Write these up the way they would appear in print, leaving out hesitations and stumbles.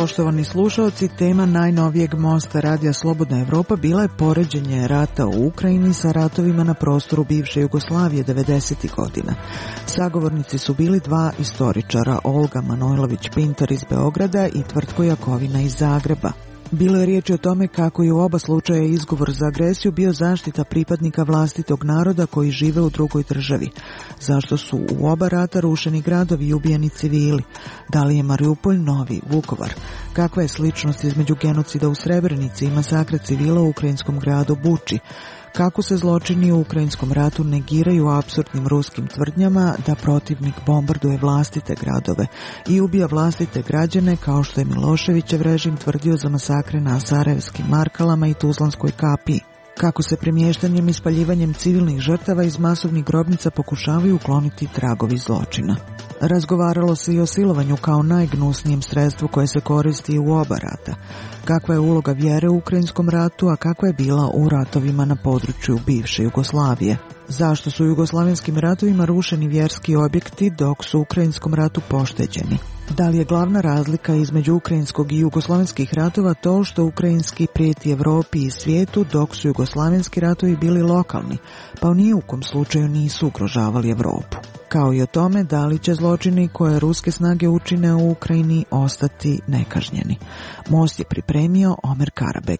Poštovani slušalci, tema najnovijeg mosta Radija Slobodna Evropa bila je poređenje rata u Ukrajini sa ratovima na prostoru bivše Jugoslavije 90. godina. Sagovornici su bili dva istoričara, Olga Manojlović-Pintar iz Beograda i Tvrtko Jakovina iz Zagreba. Bilo je riječi o tome kako je u oba slučaja izgovor za agresiju bio zaštita pripadnika vlastitog naroda koji žive u drugoj državi. Zašto su u oba rata rušeni gradovi i ubijeni civili? Da li je Mariupolj novi Vukovar? Kakva je sličnost između genocida u Srebrenici i masakra civila u ukrajinskom gradu Buči? Kako se zločini u ukrajinskom ratu negiraju apsurdnim ruskim tvrdnjama da protivnik bombarduje vlastite gradove i ubija vlastite građane, kao što je Miloševićev režim tvrdio za masakre na Sarajevskim Markalama i Tuzlanskoj kapiji? Kako se premještanjem i spaljivanjem civilnih žrtava iz masovnih grobnica pokušavaju ukloniti tragovi zločina? Razgovaralo se i o silovanju kao najgnusnijem sredstvu koje se koristi u oba rata. Kakva je uloga vjere u ukrajinskom ratu, a kakva je bila u ratovima na području bivše Jugoslavije? Zašto su u jugoslavenskim ratovima rušeni vjerski objekti dok su u ukrajinskom ratu pošteđeni? Da li je glavna razlika između ukrajinskog i jugoslavenskih ratova to što ukrajinski prijeti Evropi i svijetu, dok su jugoslavenski ratovi bili lokalni, pa u nijukom slučaju nisu ugrožavali Evropu? Kao i o tome da li će zločini koje ruske snage učine u Ukrajini ostati nekažnjeni. Most je pripremio Omer Karabeg.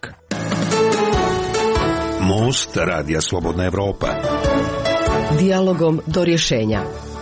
Most Radija Slobodna Evropa. Dijalogom do rješenja.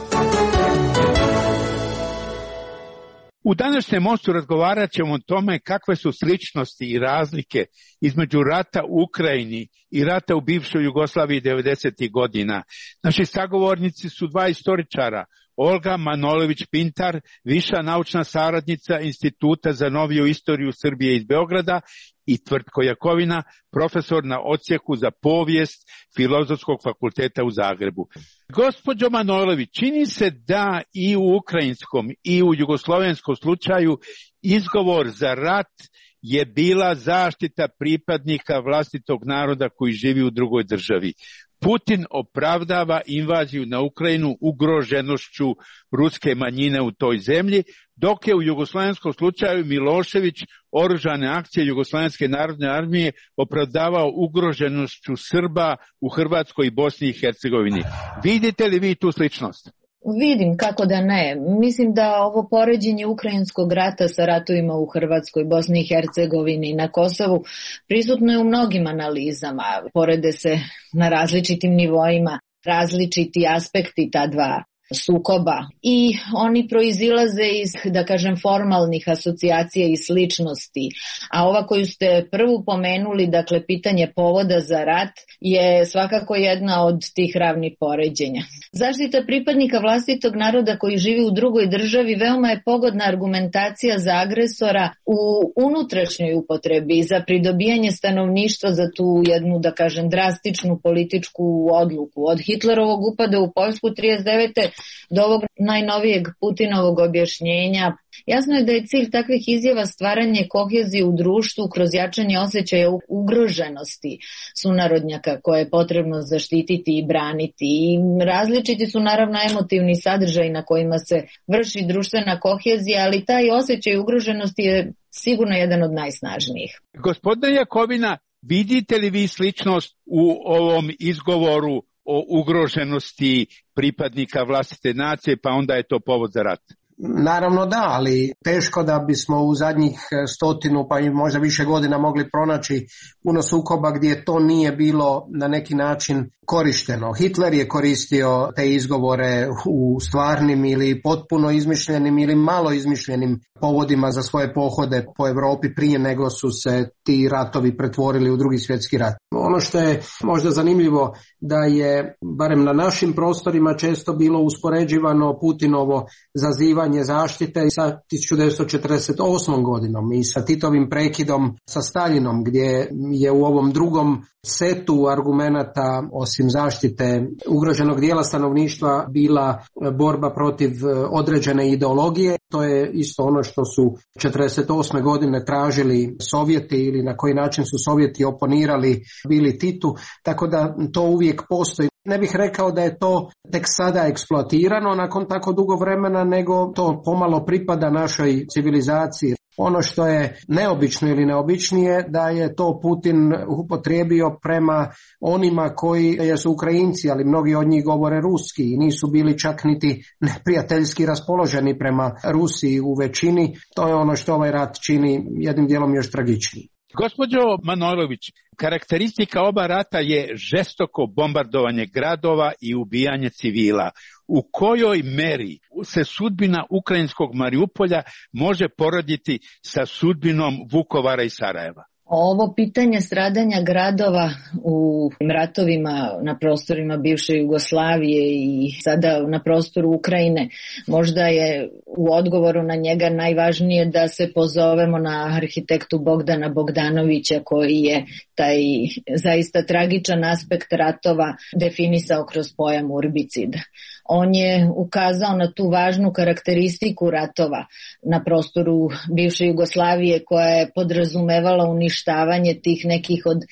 U današnjem mostu razgovarat ćemo o tome kakve su sličnosti i razlike između rata u Ukrajini i rata u bivšoj Jugoslaviji 90. godina. Naši sagovornici su dva istoričara, Olga Manojlović-Pintar, viša naučna saradnica Instituta za noviju istoriju Srbije iz Beograda, i Tvrtko Jakovina, profesor na odsjeku za povijest Filozofskog fakulteta u Zagrebu. Gospođo Manojlović, čini se da i u ukrajinskom i u jugoslovenskom slučaju izgovor za rat je bila zaštita pripadnika vlastitog naroda koji živi u drugoj državi. Putin opravdava invaziju na Ukrajinu ugroženošću ruske manjine u toj zemlji, dok je u jugoslavenskom slučaju Milošević oružane akcije Jugoslavenske narodne armije opravdavao ugroženošću Srba u Hrvatskoj i Bosni i Hercegovini. Vidite li vi tu sličnost? Vidim, kako da ne. Mislim da ovo poređenje ukrajinskog rata sa ratovima u Hrvatskoj, Bosni i Hercegovini i na Kosovu prisutno je u mnogim analizama. Porede se na različitim nivoima, različiti aspekti ta dva sukoba i oni proizilaze iz, da kažem, formalnih asocijacija i sličnosti. A ova koju ste prvu pomenuli, dakle pitanje povoda za rat, je svakako jedna od tih ravnih poređenja. Zaštita pripadnika vlastitog naroda koji živi u drugoj državi veoma je pogodna argumentacija za agresora u unutrašnjoj upotrebi za pridobijanje stanovništva za tu jednu, da kažem, drastičnu političku odluku. Od Hitlerovog upada u Poljsku 1939. do ovog najnovijeg Putinovog objašnjenja. Jasno je da je cilj takvih izjava stvaranje kohezije u društvu kroz jačanje osjećaja ugroženosti sunarodnjaka koje je potrebno zaštititi i braniti. I različiti su naravno emotivni sadržaj na kojima se vrši društvena kohezija, ali taj osjećaj ugroženosti je sigurno jedan od najsnažnijih. Gospodine Jakovina, vidite li vi sličnost u ovom izgovoru o ugroženosti pripadnika vlastite nacije, pa onda je to povod za rat? Naravno da, ali teško da bismo u zadnjih 100 pa i možda više godina mogli pronaći puno sukoba gdje to nije bilo na neki način korišteno. Hitler je koristio te izgovore u stvarnim ili potpuno izmišljenim ili malo izmišljenim povodima za svoje pohode po Europi prije nego su se ti ratovi pretvorili u Drugi svjetski rat. Ono što je možda zanimljivo da je, barem na našim prostorima, često bilo uspoređivano Putinovo zazivanje zaštite sa 1948. godinom i sa Titovim prekidom sa Staljinom, gdje je u ovom drugom setu argumenata osim zaštite ugroženog dijela stanovništva bila borba protiv određene ideologije. To je isto ono što su 1948. godine tražili Sovjeti ili na koji način su Sovjeti oponirali bili Titu, tako da to uvijek postoji. Ne bih rekao da je to tek sada eksploatirano nakon tako dugo vremena, nego to pomalo pripada našoj civilizaciji. Ono što je neobično ili neobičnije da je to Putin upotrijebio prema onima koji su Ukrajinci, ali mnogi od njih govore ruski i nisu bili čak niti neprijateljski raspoloženi prema Rusiji u većini. To je ono što ovaj rat čini jednim dijelom još tragičniji. Gospođo Manojlović, karakteristika oba rata je žestoko bombardovanje gradova i ubijanje civila. U kojoj meri se sudbina ukrajinskog Mariupolja može porediti sa sudbinom Vukovara i Sarajeva? Ovo pitanje stradanja gradova u ratovima na prostorima bivše Jugoslavije i sada na prostoru Ukrajine, možda je u odgovoru na njega najvažnije da se pozovemo na arhitektu Bogdana Bogdanovića, koji je taj zaista tragičan aspekt ratova definisao kroz pojam urbicida. On je ukazao na tu važnu karakteristiku ratova na prostoru bivše Jugoslavije koja je podrazumevala uništavanje tih nekih od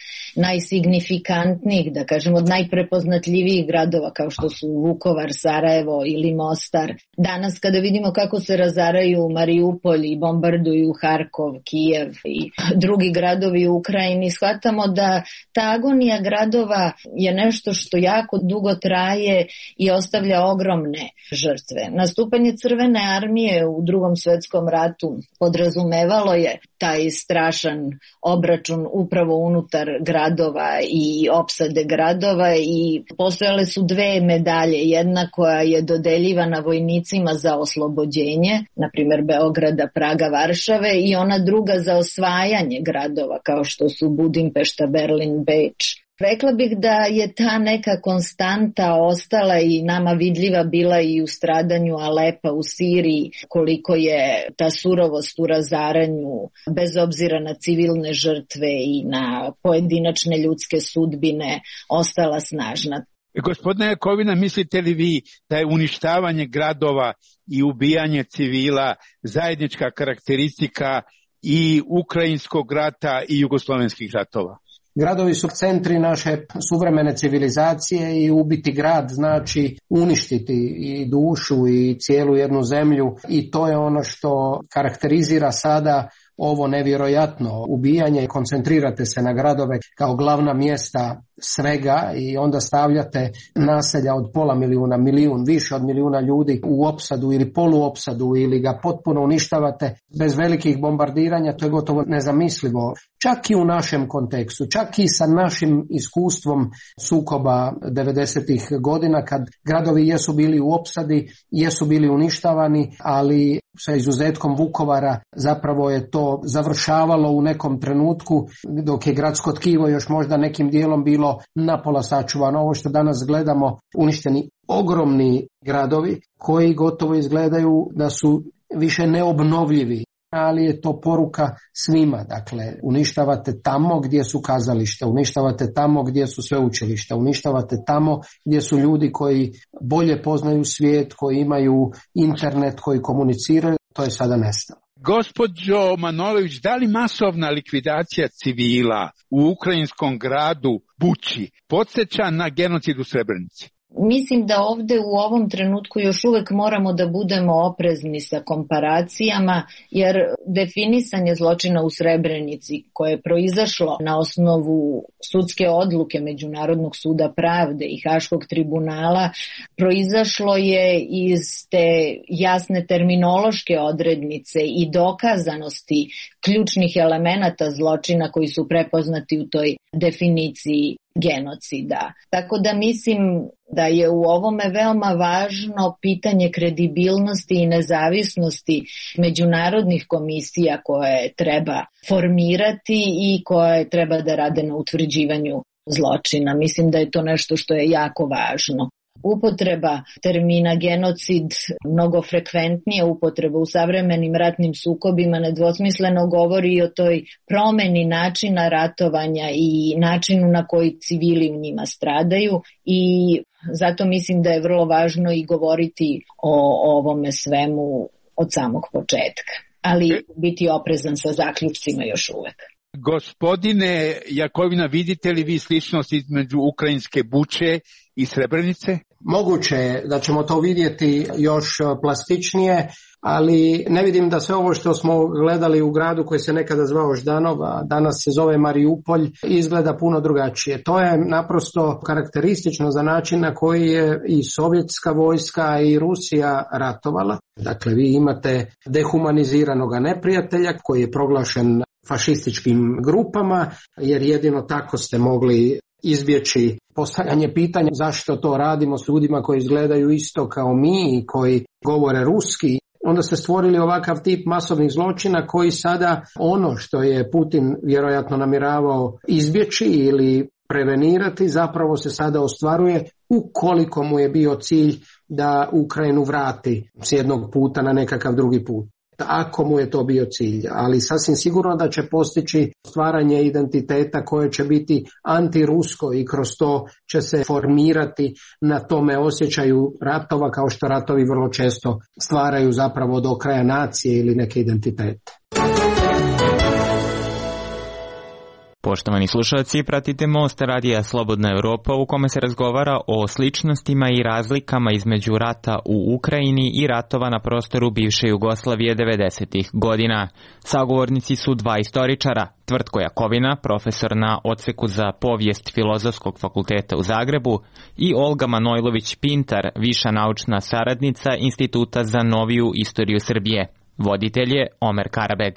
najsignifikantnijih, da kažem od najprepoznatljivijih gradova kao što su Vukovar, Sarajevo ili Mostar. Danas kada vidimo kako se razaraju Mariupolj i bombarduju Harkov, Kijev i drugi gradovi u Ukrajini, shvatamo da ta agonija gradova je nešto što jako dugo traje i ostavlja ogromne žrtve. Nastupanje Crvene armije u Drugom svjetskom ratu podrazumevalo je taj strašan obračun upravo unutar gradova i opsade gradova i postojale su dve medalje. Jedna koja je dodeljivana vojnicima za oslobođenje, na primjer Beograda, Praga, Varšave, i ona druga za osvajanje gradova kao što su Budimpešta, Berlin, Beč. Rekla bih da je ta neka konstanta ostala i nama vidljiva bila i u stradanju Alepa u Siriji, koliko je ta surovost u razaranju, bez obzira na civilne žrtve i na pojedinačne ljudske sudbine, ostala snažna. Gospodine Jakovina, mislite li vi da je uništavanje gradova i ubijanje civila zajednička karakteristika i ukrajinskog rata i jugoslovenskih ratova? Gradovi su centri naše suvremene civilizacije i ubiti grad znači uništiti i dušu i cijelu jednu zemlju, i to je ono što karakterizira sada ovo nevjerojatno ubijanje. Koncentrirate se na gradove kao glavna mjesta svega i onda stavljate naselja od pola milijuna, milijun, više od milijuna ljudi u opsadu ili poluopsadu ili ga potpuno uništavate bez velikih bombardiranja. To je gotovo nezamislivo. Čak i u našem kontekstu, čak i sa našim iskustvom sukoba 90-ih godina kad gradovi jesu bili u opsadi, jesu bili uništavani, ali sa izuzetkom Vukovara zapravo je to završavalo u nekom trenutku dok je gradsko tkivo još možda nekim dijelom bilo napola sačuvano. Ovo što danas gledamo, uništeni ogromni gradovi koji gotovo izgledaju da su više neobnovljivi, ali je to poruka svima. Dakle, uništavate tamo gdje su kazalište, uništavate tamo gdje su sveučilišta, uništavate tamo gdje su ljudi koji bolje poznaju svijet, koji imaju internet, koji komuniciraju. To je sada nestalo. Gospođo Manojlović, da li masovna likvidacija civila u ukrajinskom gradu Buči podsjeća na genocid u Srebrenici? Mislim da ovdje u ovom trenutku još uvijek moramo da budemo oprezni sa komparacijama, jer definisanje zločina u Srebrenici koje je proizašlo na osnovu sudske odluke Međunarodnog suda pravde i Haškog tribunala proizašlo je iz te jasne terminološke odrednice i dokazanosti ključnih elemenata zločina koji su prepoznati u toj definiciji genocida. Tako da mislim da je u ovome veoma važno pitanje kredibilnosti i nezavisnosti međunarodnih komisija koje treba formirati i koje treba da rade na utvrđivanju zločina. Mislim da je to nešto što je jako važno. Upotreba termina genocid, mnogo frekventnija upotreba u savremenim ratnim sukobima, nedvosmisleno govori i o toj promeni načina ratovanja i načinu na koji civili u njima stradaju, i zato mislim da je vrlo važno i govoriti o ovome svemu od samog početka, ali biti oprezan sa zaključcima još uvek. Gospodine Jakovina, vidite li vi sličnost između ukrajinske Buče i Srebrenice? Moguće je da ćemo to vidjeti još plastičnije, ali ne vidim da sve ovo što smo gledali u gradu koji se nekada zvao Ždanov, a danas se zove Mariupolj, izgleda puno drugačije. To je naprosto karakteristično za način na koji je i sovjetska vojska i Rusija ratovala. Dakle, vi imate dehumaniziranog neprijatelja koji je proglašen fašističkim grupama, jer jedino tako ste mogli izbjeći postavljanje pitanja zašto to radimo s ljudima koji izgledaju isto kao mi i koji govore ruski. Onda ste stvorili ovakav tip masovnih zločina koji sada ono što je Putin vjerojatno namjeravao izbjeći ili prevenirati zapravo se sada ostvaruje ukoliko mu je bio cilj da Ukrajinu vrati s jednog puta na nekakav drugi put. Ako mu je to bio cilj, ali sasvim sigurno da će postići stvaranje identiteta koje će biti antirusko i kroz to će se formirati na tome osjećaju ratova, kao što ratovi vrlo često stvaraju zapravo do kraja nacije ili neke identitete. Poštovani slušalci, pratite Most Radija Slobodna Europa u kome se razgovara o sličnostima i razlikama između rata u Ukrajini i ratova na prostoru bivše Jugoslavije 90. godina. Sagovornici su dva istoričara, Tvrtko Jakovina, profesor na odseku za povijest Filozofskog fakulteta u Zagrebu, i Olga Manojlović-Pintar, viša naučna saradnica Instituta za noviju istoriju Srbije. Voditelj je Omer Karabeg.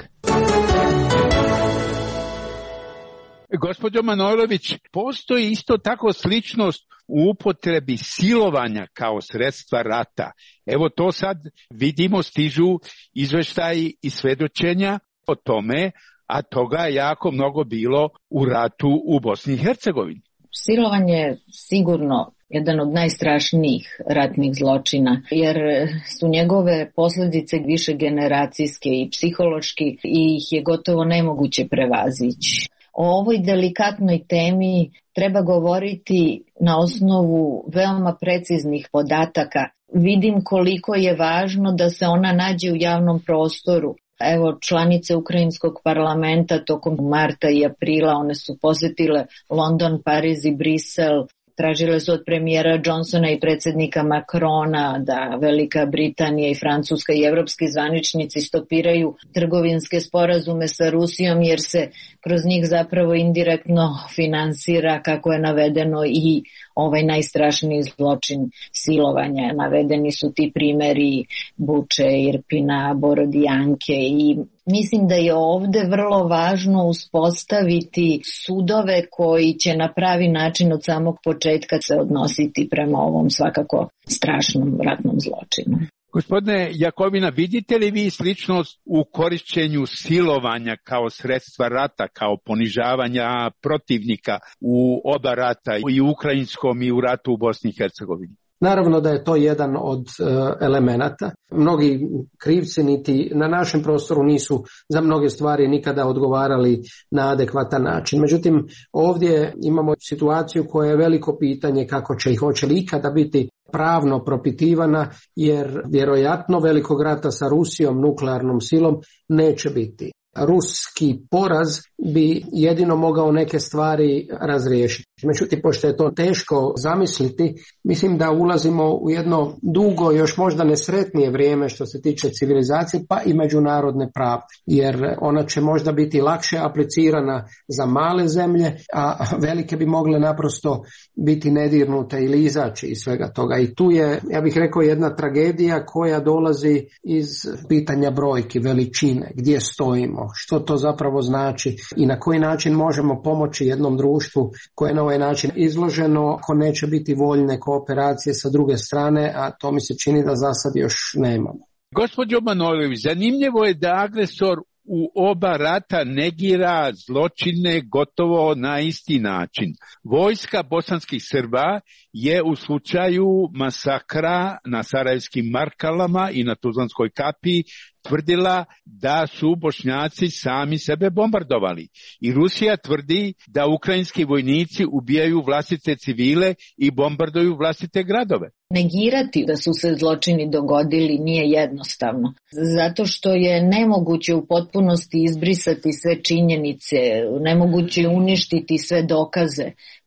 Gospođo Manojlović, postoji isto tako sličnost u upotrebi silovanja kao sredstva rata. Evo to sad vidimo, stižu izveštaji i svedočenja o tome, a toga je jako mnogo bilo u ratu u Bosni i Hercegovini. Silovanje je sigurno jedan od najstrašnijih ratnih zločina, jer su njegove posljedice više generacijske i psihološki i ih je gotovo nemoguće prevazići. O ovoj delikatnoj temi treba govoriti na osnovu veoma preciznih podataka. Vidim koliko je važno da se ona nađe u javnom prostoru. Evo, članice Ukrajinskog parlamenta tokom marta i aprila, one su posjetile London, Pariz i Brisel. Tražile su od premijera Johnsona i predsjednika Macrona da Velika Britanija i Francuska i evropski zvaničnici stopiraju trgovinske sporazume sa Rusijom, jer se kroz njih zapravo indirektno finansira, kako je navedeno, i ovaj najstrašniji zločin silovanja. Navedeni su ti primjeri Buče, Irpina, Borodijanke i mislim da je ovdje vrlo važno uspostaviti sudove koji će na pravi način od samog početka se odnositi prema ovom svakako strašnom ratnom zločinu. Gospodine Jakovina, vidite li vi sličnost u korišćenju silovanja kao sredstva rata, kao ponižavanja protivnika u oba rata, i u ukrajinskom i u ratu u Bosni i Hercegovini? Naravno da je to jedan od elemenata. Mnogi krivci niti na našem prostoru nisu za mnoge stvari nikada odgovarali na adekvatan način. Međutim, ovdje imamo situaciju koja je veliko pitanje kako će i hoće li ikada biti pravno propitivana, jer vjerojatno velikog rata sa Rusijom, nuklearnom silom, neće biti. Ruski poraz bi jedino mogao neke stvari razriješiti. Međutim, pošto je to teško zamisliti, mislim da ulazimo u jedno dugo, još možda nesretnije vrijeme što se tiče civilizacije, pa i međunarodne pravde, jer ona će možda biti lakše aplicirana za male zemlje, a velike bi mogle naprosto biti nedirnute ili izaći iz svega toga. I tu je, ja bih rekao, jedna tragedija koja dolazi iz pitanja brojki, veličine, gdje stojimo, što to zapravo znači i na koji način možemo pomoći jednom društvu koje je na ovaj način izloženo, ako neće biti voljne kooperacije sa druge strane, a to mi se čini da za sad još nemamo. Gospođo Manojlović, zanimljivo je da agresor u oba rata negira zločine gotovo na isti način. Vojska bosanskih Srba je u slučaju masakra na Sarajevskim Markalama i na Tuzlanskoj kapiji tvrdila da su Bošnjaci sami sebe bombardovali. I Rusija tvrdi da ukrajinski vojnici ubijaju vlastite civile i bombarduju vlastite gradove. Negirati da su se zločini dogodili nije jednostavno, zato što je nemoguće u potpunosti izbrisati sve činjenice, nemoguće uništiti sve dokaze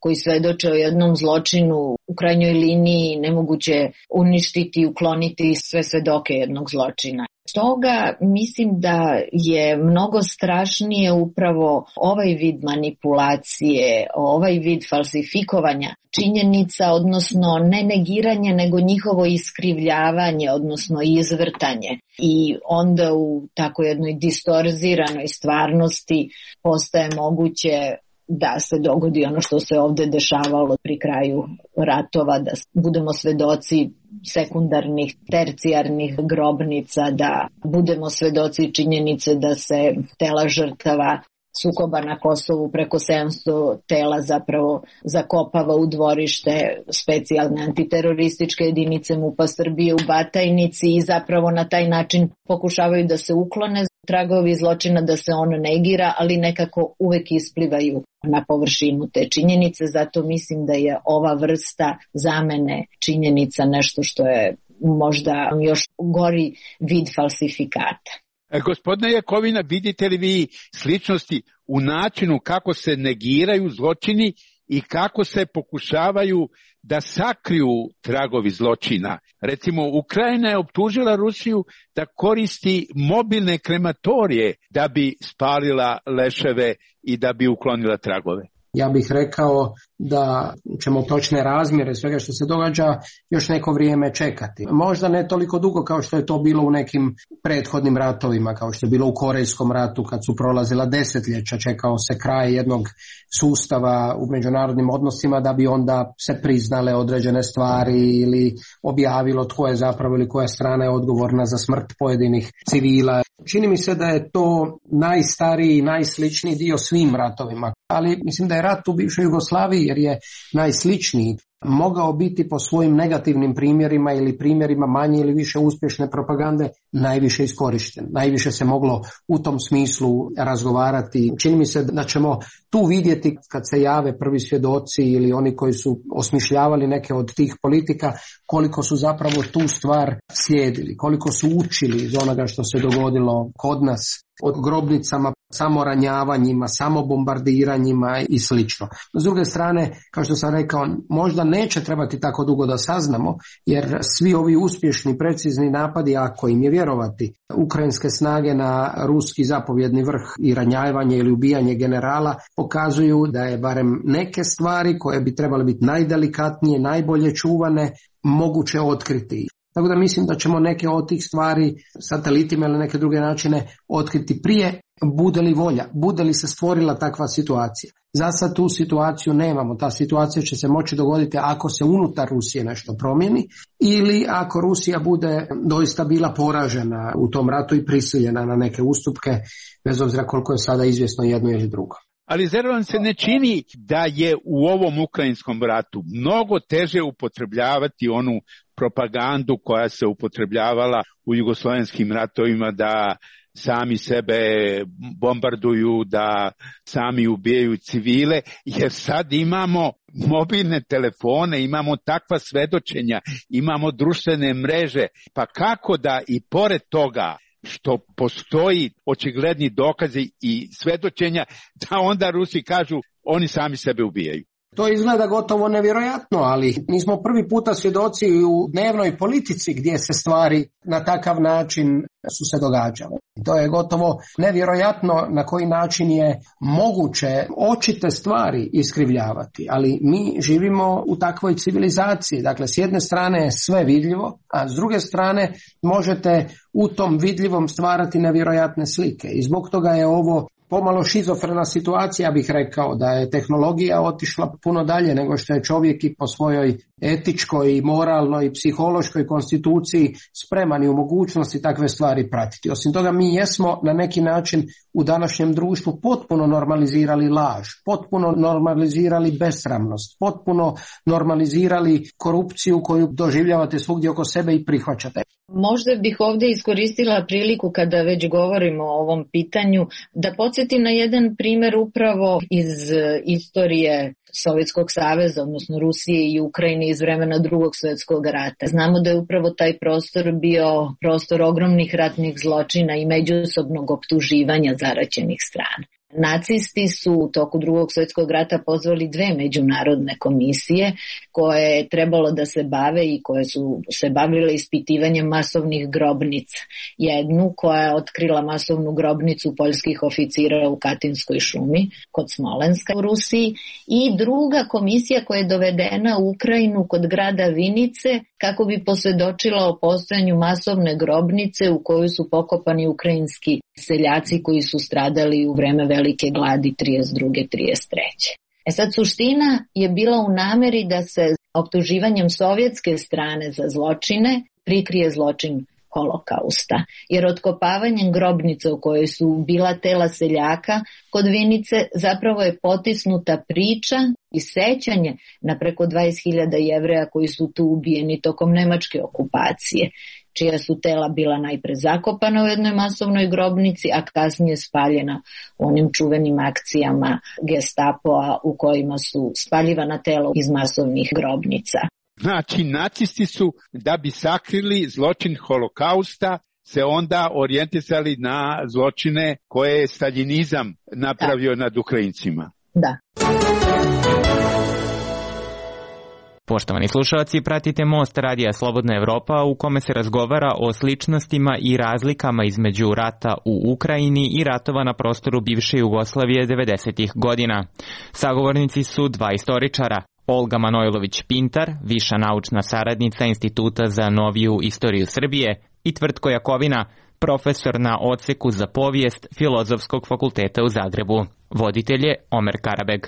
koji svedoče o jednom zločinu, u krajnjoj liniji nemoguće uništiti i ukloniti sve svedoke jednog zločina. Stoga mislim da je mnogo strašnije upravo ovaj vid manipulacije, ovaj vid falsifikovanja činjenica, odnosno ne negiranje, nego njihovo iskrivljavanje, odnosno izvrtanje. I onda u tako jednoj distorziranoj stvarnosti postaje moguće da se dogodi ono što se ovde dešavalo pri kraju ratova, da budemo svedoci sekundarnih, tercijarnih grobnica, da budemo svedoci činjenice da se tela žrtava sukoba na Kosovu, preko 700 tela zapravo zakopava u dvorište specijalne antiterorističke jedinice MUP-a Srbije u Batajnici i zapravo na taj način pokušavaju da se uklone tragovi zločina, da se on negira, ali nekako uvek isplivaju na površinu te činjenice. Zato mislim da je ova vrsta zamene činjenica nešto što je možda još gori vid falsifikata. Gospodine Jakovina, vidite li vi sličnosti u načinu kako se negiraju zločini i kako se pokušavaju da sakriju tragovi zločina? Recimo, Ukrajina je optužila Rusiju da koristi mobilne krematorije da bi spalila leševe i da bi uklonila tragove. Ja bih rekao da ćemo točne razmjere svega što se događa još neko vrijeme čekati. Možda ne toliko dugo kao što je to bilo u nekim prethodnim ratovima, kao što je bilo u Korejskom ratu kad su prolazila desetljeća, čekao se kraj jednog sustava u međunarodnim odnosima da bi onda se priznale određene stvari ili objavilo tko je zapravo ili koja strana je odgovorna za smrt pojedinih civila. Čini mi se da je to najstariji, najsličniji dio svim ratovima, ali mislim da je rat u bivšoj Jugoslaviji, jer je najsličniji, mogao biti po svojim negativnim primjerima ili primjerima manje ili više uspješne propagande najviše iskorišten. Najviše se moglo u tom smislu razgovarati. Čini mi se da ćemo tu vidjeti kad se jave prvi svjedoci ili oni koji su osmišljavali neke od tih politika, koliko su zapravo tu stvar slijedili, koliko su učili iz onoga što se dogodilo kod nas, od grobnicama, samoranjavanjima, samobombardiranjima i slično. S druge strane, kao što sam rekao, možda neće trebati tako dugo da saznamo, jer svi ovi uspješni, precizni napadi, ako im je vjerovati, ukrajinske snage na ruski zapovjedni vrh i ranjavanje ili ubijanje generala pokazuju da je barem neke stvari koje bi trebale biti najdelikatnije, najbolje čuvane, moguće otkriti. Tako da mislim da ćemo neke od tih stvari satelitima ili neke druge načine otkriti prije, bude li volja, bude li se stvorila takva situacija. Za sad tu situaciju nemamo, ta situacija će se moći dogoditi ako se unutar Rusije nešto promijeni ili ako Rusija bude doista bila poražena u tom ratu i prisiljena na neke ustupke, bez obzira koliko je sada izvjesno jedno ili drugo. Ali zar vam se ne čini da je u ovom ukrajinskom ratu mnogo teže upotrebljavati onu propagandu koja se upotrebljavala u jugoslovenskim ratovima, da sami sebe bombarduju, da sami ubijaju civile, jer sad imamo mobilne telefone, imamo takva svedočenja, imamo društvene mreže, pa kako da i pored toga što postoji očigledni dokazi i svedočenja, da onda Rusi kažu oni sami sebe ubijaju. To izgleda gotovo nevjerojatno, ali nismo prvi puta svjedoci u dnevnoj politici gdje se stvari na takav način su se događale. To je gotovo nevjerojatno na koji način je moguće očite stvari iskrivljavati, ali mi živimo u takvoj civilizaciji. Dakle, s jedne strane je sve vidljivo, a s druge strane možete u tom vidljivom stvarati nevjerojatne slike. I zbog toga je ovo pomalo šizofrena situacija, bih rekao, da je tehnologija otišla puno dalje nego što je čovjek i po svojoj etičkoj, moralnoj i psihološkoj konstituciji spreman i u mogućnosti takve stvari pratiti. Osim toga, mi jesmo na neki način u današnjem društvu potpuno normalizirali laž, potpuno normalizirali besramnost, potpuno normalizirali korupciju koju doživljavate svugdje oko sebe i prihvaćate. Možda bih ovdje iskoristila priliku kada već govorimo o ovom pitanju da podsjetim na jedan primjer upravo iz istorije Sovjetskog saveza, odnosno Rusije i Ukrajine iz vremena Drugog svjetskog rata. Znamo da je upravo taj prostor bio prostor ogromnih ratnih zločina i međusobnog optuživanja zaraćenih strana. Nacisti su u toku Drugog svjetskog rata pozvali 2 međunarodne komisije koje je trebalo da se bave i koje su se bavile ispitivanjem masovnih grobnica. Jednu koja je otkrila masovnu grobnicu poljskih oficira u Katinskoj šumi kod Smolenska u Rusiji i druga komisija koja je dovedena u Ukrajinu kod grada Vinice kako bi posvjedočila o postojanju masovne grobnice u kojoj su pokopani ukrajinski seljaci koji su stradali u vreme velike gladi 32. 33. Sad suština je bila u nameri da se optuživanjem sovjetske strane za zločine prikrije zločin Holokausta, jer otkopavanjem grobnice u kojoj su bila tela seljaka kod Vinice zapravo je potisnuta priča i sećanje na preko 20.000 Jevreja koji su tu ubijeni tokom nemačke okupacije, čija su tela bila najpre zakopana u jednoj masovnoj grobnici, a kasnije spaljena u onim čuvenim akcijama Gestapoa u kojima su spaljivana tela iz masovnih grobnica. Znači, nacisti su, da bi sakrili zločin Holokausta, se onda orijentisali na zločine koje je staljinizam napravio nad Ukrajincima. Da. Poštovani slušalci, pratite Most radija Slobodna Evropa u kome se razgovara o sličnostima i razlikama između rata u Ukrajini i ratova na prostoru bivše Jugoslavije 90. godina. Sagovornici su 2 istoričara. Olga Manojlović-Pintar, viša naučna saradnica Instituta za noviju istoriju Srbije, i Tvrtko Jakovina, profesor na odseku za povijest Filozofskog fakulteta u Zagrebu. Voditelj je Omer Karabeg.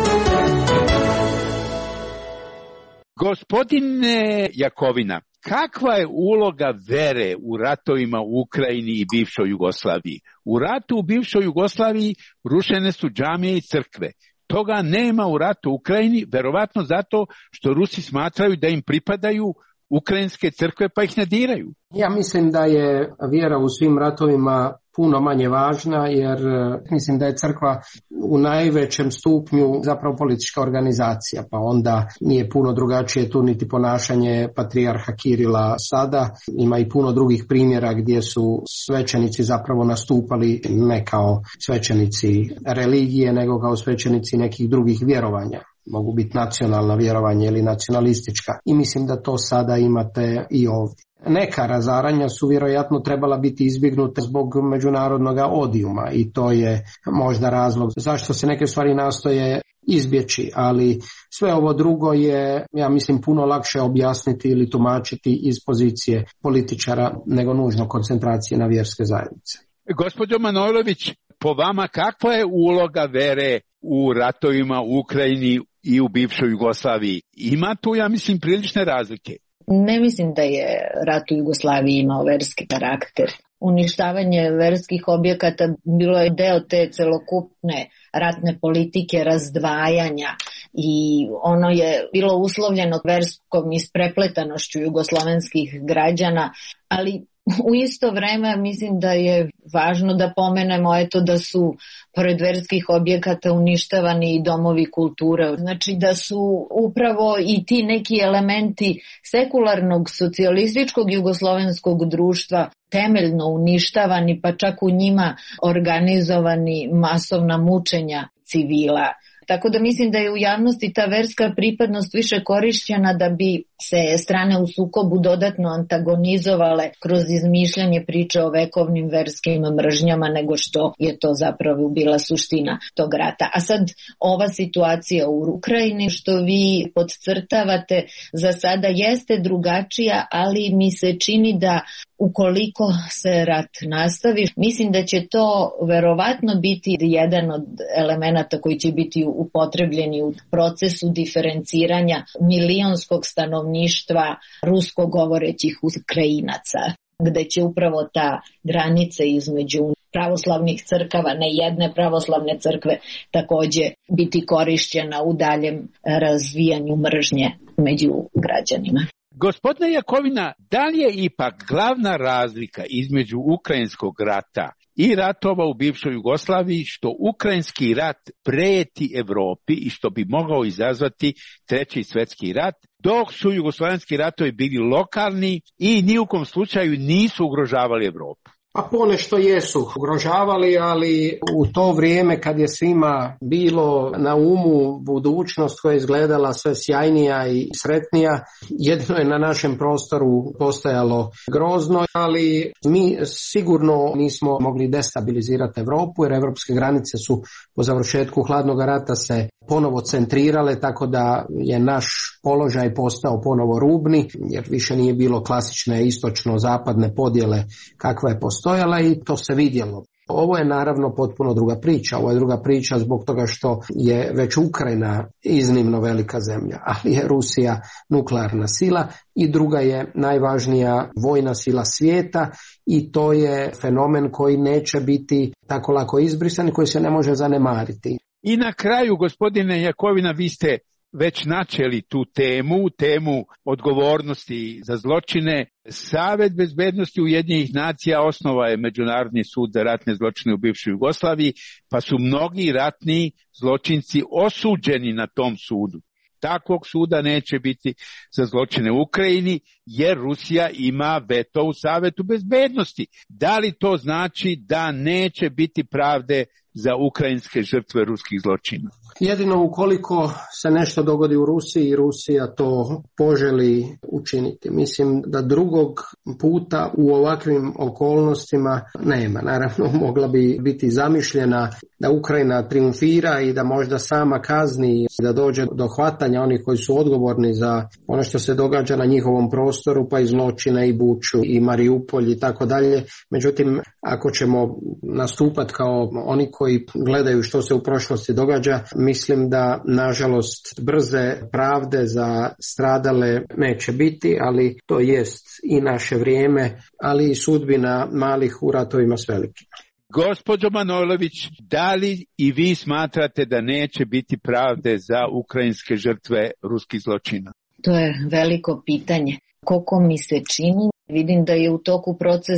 Gospodine Jakovina, kakva je uloga vere u ratovima u Ukrajini i bivšoj Jugoslaviji? U ratu u bivšoj Jugoslaviji rušene su džamije i crkve. Toga nema u ratu u Ukrajini, verovatno zato što Rusi smatraju da im pripadaju ukrajinske crkve pa ih ne diraju. Ja mislim da je vjera u svim ratovima puno manje važna, jer mislim da je crkva u najvećem stupnju zapravo politička organizacija, pa onda nije puno drugačije tu niti ponašanje patrijarha Kirila sada. Ima i puno drugih primjera gdje su svećenici zapravo nastupali ne kao svećenici religije, nego kao svećenici nekih drugih vjerovanja. Mogu biti nacionalna vjerovanja ili nacionalistička. I mislim da to sada imate i ovdje. Neka razaranja su vjerojatno trebala biti izbjegnuta zbog međunarodnog odijuma i to je možda razlog zašto se neke stvari nastoje izbjeći, ali sve ovo drugo je, ja mislim, puno lakše objasniti ili tumačiti iz pozicije političara nego nužno koncentracije na vjerske zajednice. Gospođo Manojlović, po vama kakva je uloga vere u ratovima u Ukrajini i u bivšoj Jugoslaviji? Ima tu, ja mislim, prilične razlike. Ne mislim da je rat u Jugoslaviji imao verski karakter. Uništavanje verskih objekata bilo je deo te celokupne ratne politike razdvajanja i ono je bilo uslovljeno verskom isprepletanošću jugoslovenskih građana, ali u isto vreme mislim da je važno da pomenemo da su pored verskih objekata uništavani i domovi kulture. Znači da su upravo i ti neki elementi sekularnog socijalističkog jugoslovenskog društva temeljno uništavani, pa čak u njima organizovani masovna mučenja civila. Tako da mislim da je u javnosti ta verska pripadnost više korišćena da bi se strane u sukobu dodatno antagonizovale kroz izmišljanje priče o vekovnim verskim mržnjama nego što je to zapravo bila suština tog rata. A sad ova situacija u Ukrajini što vi podcrtavate za sada jeste drugačija, ali mi se čini da ukoliko se rat nastavi, mislim da će to verovatno biti jedan od elemenata koji će biti upotrebljeni u procesu diferenciranja milionskog stanovništva rusko govorećih Ukrajinaca, gde će upravo ta granica između pravoslavnih crkava, ne jedne pravoslavne crkve, takođe biti korišćena u daljem razvijanju mržnje među građanima. Gospodine Jakovina, da li je ipak glavna razlika između ukrajinskog rata i ratova u bivšoj Jugoslaviji što ukrajinski rat prijeti Evropi i što bi mogao izazvati Treći svjetski rat, dok su jugoslovenski ratovi bili lokalni i ni u kom slučaju nisu ugrožavali Evropu? Pa ponešto jesu ugrožavali, ali u to vrijeme kad je svima bilo na umu budućnost koja je izgledala sve sjajnija i sretnija, jedino je na našem prostoru postojalo grozno, ali mi sigurno nismo mogli destabilizirati Europu, jer evropske granice su po završetku hladnog rata se ponovo centrirale, tako da je naš položaj postao ponovo rubni, jer više nije bilo klasične istočno-zapadne podjele kakva je postojala i to se vidjelo. Ovo je naravno potpuno druga priča. Ovo je druga priča zbog toga što je već Ukrajina iznimno velika zemlja, ali je Rusija nuklearna sila i druga je najvažnija vojna sila svijeta i to je fenomen koji neće biti tako lako izbrisan i koji se ne može zanemariti. I na kraju, gospodine Jakovina, vi ste već načeli tu temu odgovornosti za zločine. Savet bezbednosti Ujedinjenih nacija osnova je Međunarodni sud za ratne zločine u bivšoj Jugoslaviji, pa su mnogi ratni zločinci osuđeni na tom sudu. Takvog suda neće biti za zločine u Ukrajini, jer Rusija ima veto u Savetu bezbednosti. Da li to znači da neće biti pravde za ukrajinske žrtve ruskih zločina? Jedino ukoliko se nešto dogodi u Rusiji i Rusija to poželi učiniti. Mislim da drugog puta u ovakvim okolnostima nema. Naravno, mogla bi biti zamišljena da Ukrajina triumfira i da možda sama kazni, da dođe do hvatanja onih koji su odgovorni za ono što se događa na njihovom prostoru, pa i zločine i Buču i Mariupolj i tako dalje. Međutim, ako ćemo nastupati kao oni koji gledaju što se u prošlosti događa, mislim da nažalost brze pravde za stradale neće biti, ali to jest i naše vrijeme, ali i sudbina malih u ratovima s velikim. Gospođo Manojlović, da li i vi smatrate da neće biti pravde za ukrajinske žrtve ruskih zločina? To je veliko pitanje. Koliko mi se čini, vidim da je u toku proces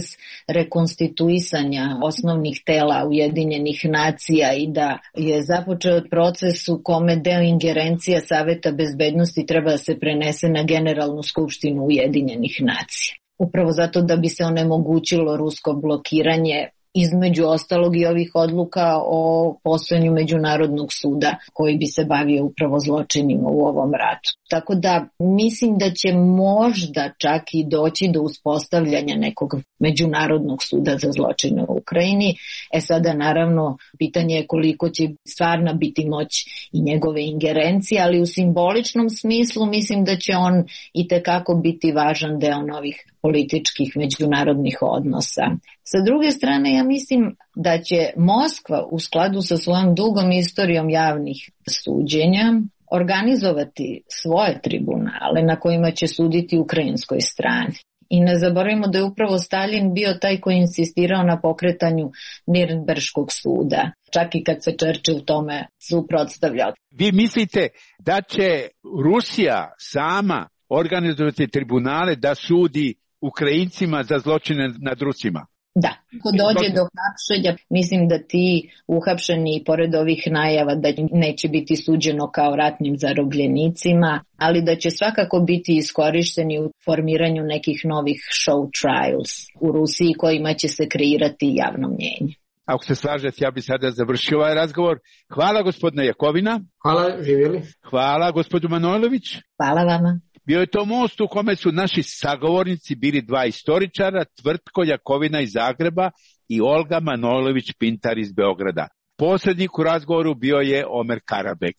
rekonstituisanja osnovnih tela Ujedinjenih nacija i da je započeo proces u kome deo ingerencija Saveta bezbednosti treba da se prenese na Generalnu skupštinu Ujedinjenih nacija. Upravo zato da bi se onemogućilo rusko blokiranje, između ostalog i ovih odluka o postojanju Međunarodnog suda koji bi se bavio upravo zločinima u ovom ratu. Tako da mislim da će možda čak i doći do uspostavljanja nekog Međunarodnog suda za zločine u Ukrajini. Sada naravno pitanje je koliko će stvarna biti moć i njegove ingerencije, ali u simboličnom smislu mislim da će on itekako biti važan deo novih političkih međunarodnih odnosa. Sa druge strane, ja mislim da će Moskva u skladu sa svojom dugom istorijom javnih suđenja organizovati svoje tribunale na kojima će suditi ukrajinskoj strani. I ne zaboravimo da je upravo Stalin bio taj koji insistirao na pokretanju Nirnberškog suda, čak i kad se Churchill tome suprotstavljao. Vi mislite da će Rusija sama organizovati tribunale da sudi Ukrajincima za zločine nad Rusima? Da, ako dođe do hapšenja, mislim da ti uhapšeni, pored ovih najava da neće biti suđeno kao ratnim zarobljenicima, ali da će svakako biti iskorišteni u formiranju nekih novih show trials u Rusiji kojima će se kreirati javno mnjenje. Ako se slažete, ja bih sada završio ovaj razgovor. Hvala gospodine Jakovina. Hvala, živjeli. Hvala gospođo Manojlović. Hvala vama. Bio je to most u kome su naši sagovornici bili dva istoričara, Tvrtko Jakovina iz Zagreba i Olga Manojlović-Pintar iz Beograda. Posrednik u razgovoru bio je Omer Karabek.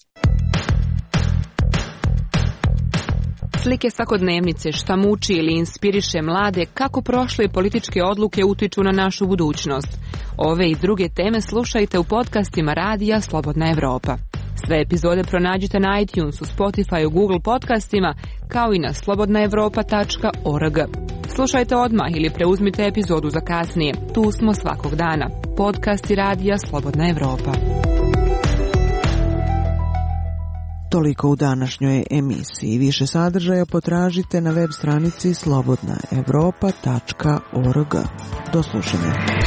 Slike svakodnevnice, šta muči ili inspiriše mlade, kako prošle političke odluke utiču na našu budućnost. Ove i druge teme slušajte u podcastima Radija Slobodna Evropa. Sve epizode pronađite na iTunesu, Spotify, Google podcastima, kao i na slobodnaevropa.org. Slušajte odmah ili preuzmite epizodu za kasnije. Tu smo svakog dana. Podcasti Radija Slobodna Evropa. Toliko u današnjoj emisiji. Više sadržaja potražite na web stranici slobodnaevropa.org. Do slušanja.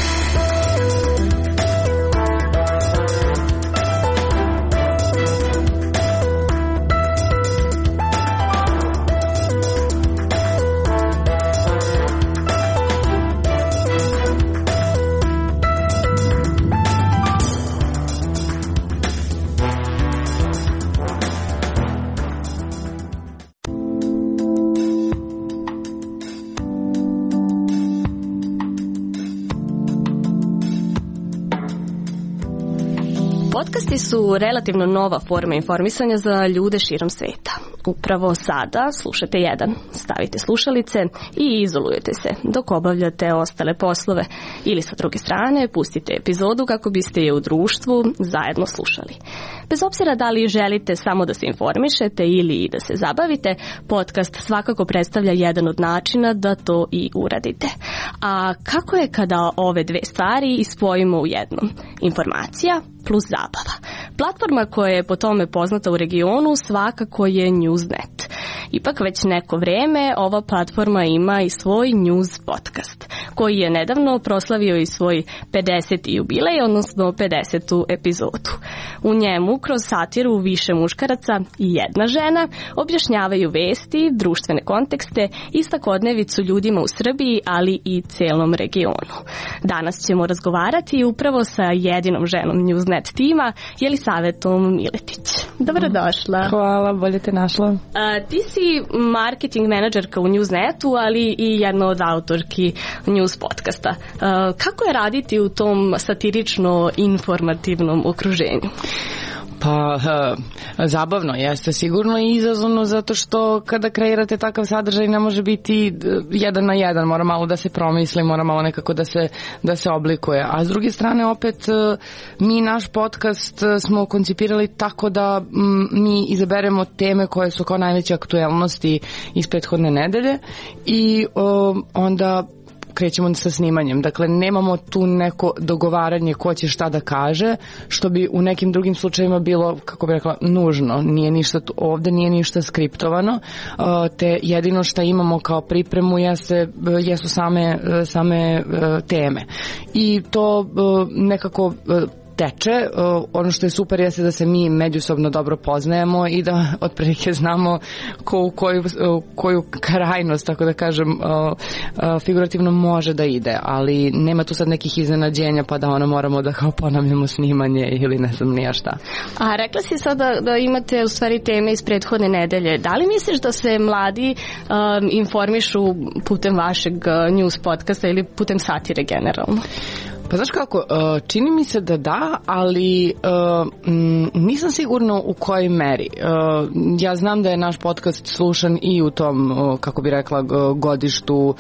Podcasti su relativno nova forma informisanja za ljude širom sveta. Upravo sada slušate jedan, stavite slušalice i izolujete se dok obavljate ostale poslove ili sa druge strane pustite epizodu kako biste je u društvu zajedno slušali. Bez obzira da li želite samo da se informišete ili da se zabavite, podcast svakako predstavlja jedan od načina da to i uradite. A kako je kada ove dve stvari ispojimo u jednom? Informacija plus zabava. Platforma koja je po tome poznata u regionu svakako je Newsnet. Ipak već neko vreme ova platforma ima i svoj news podcast, koji je nedavno proslavio i svoj 50. jubilej, odnosno 50. epizodu. U njemu, kroz satiru više muškaraca i jedna žena, objašnjavaju vesti, društvene kontekste i svakodnevicu ljudima u Srbiji, ali i celom regionu. Danas ćemo razgovarati upravo sa jedinom ženom Newsnet tima, Jelisavetom Miletić. Dobrodošla. Hvala, bolje te našla. Ti si marketing menadžerka u Newsnetu, ali i jedna od autorki news podcasta. Kako je raditi u tom satirično-informativnom okruženju? Pa, zabavno jeste sigurno i izazovno zato što kada kreirate takav sadržaj ne može biti jedan na jedan, mora malo da se promisli, mora malo nekako da se oblikuje. A s druge strane opet mi naš podcast smo koncipirali tako da mi izaberemo teme koje su kao najveće aktuelnosti iz prethodne nedelje i onda krećemo sa snimanjem. Dakle, nemamo tu neko dogovaranje ko će šta da kaže, što bi u nekim drugim slučajima bilo, kako bih rekla, nužno. Nije ništa, ovde nije ništa skriptovano, te jedino što imamo kao pripremu jesu same teme. I to nekako teče. Ono što je super jeste da se mi međusobno dobro poznajemo i da otprilike znamo ko u koju krajnost, tako da kažem, figurativno može da ide, ali nema tu sad nekih iznenađenja pa da moramo da kao ponavljamo snimanje ili ne znam nija šta. A rekla si sada da imate u stvari teme iz prethodne nedelje. Da li misliš da se mladi informišu putem vašeg news podcasta ili putem satire generalno? Pa znaš kako, čini mi se da, ali nisam sigurna u kojoj meri. Ja znam da je naš podcast slušan i u tom, kako bi rekla, godištu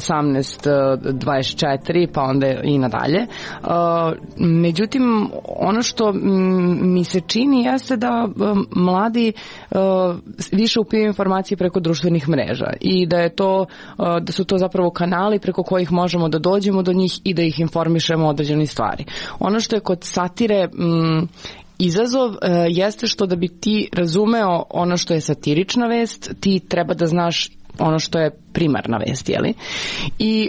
18-24, pa onda i nadalje. Međutim, ono što mi se čini jeste da mladi više upijaju informacije preko društvenih mreža i da su to zapravo kanali preko kojih možemo da dođemo do njih i da ih informišemo određene stvari. Ono što je kod satire izazov jeste što da bi ti razumeo ono što je satirična vest, ti treba da znaš ono što je primarna vest, jeli? I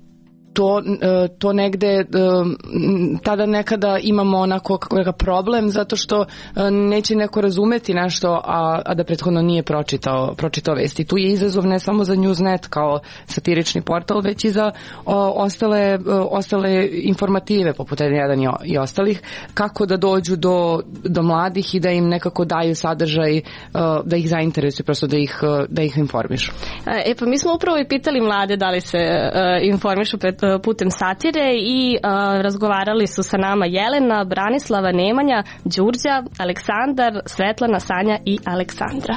to negde tada nekada imamo onako problem zato što neće neko razumeti nešto a da prethodno nije pročitao vesti. Tu je izazov ne samo za Newsnet kao satirični portal, već i za ostale informative poput N1 i ostalih, kako da dođu do mladih i da im nekako daju sadržaj, da ih zainteresuju, prosto da ih informišu. Pa mi smo upravo i pitali mlade da li se informišu putem satire i razgovarali su sa nama Jelena, Branislava, Nemanja, Đurđa, Aleksandar, Svetlana, Sanja i Aleksandra.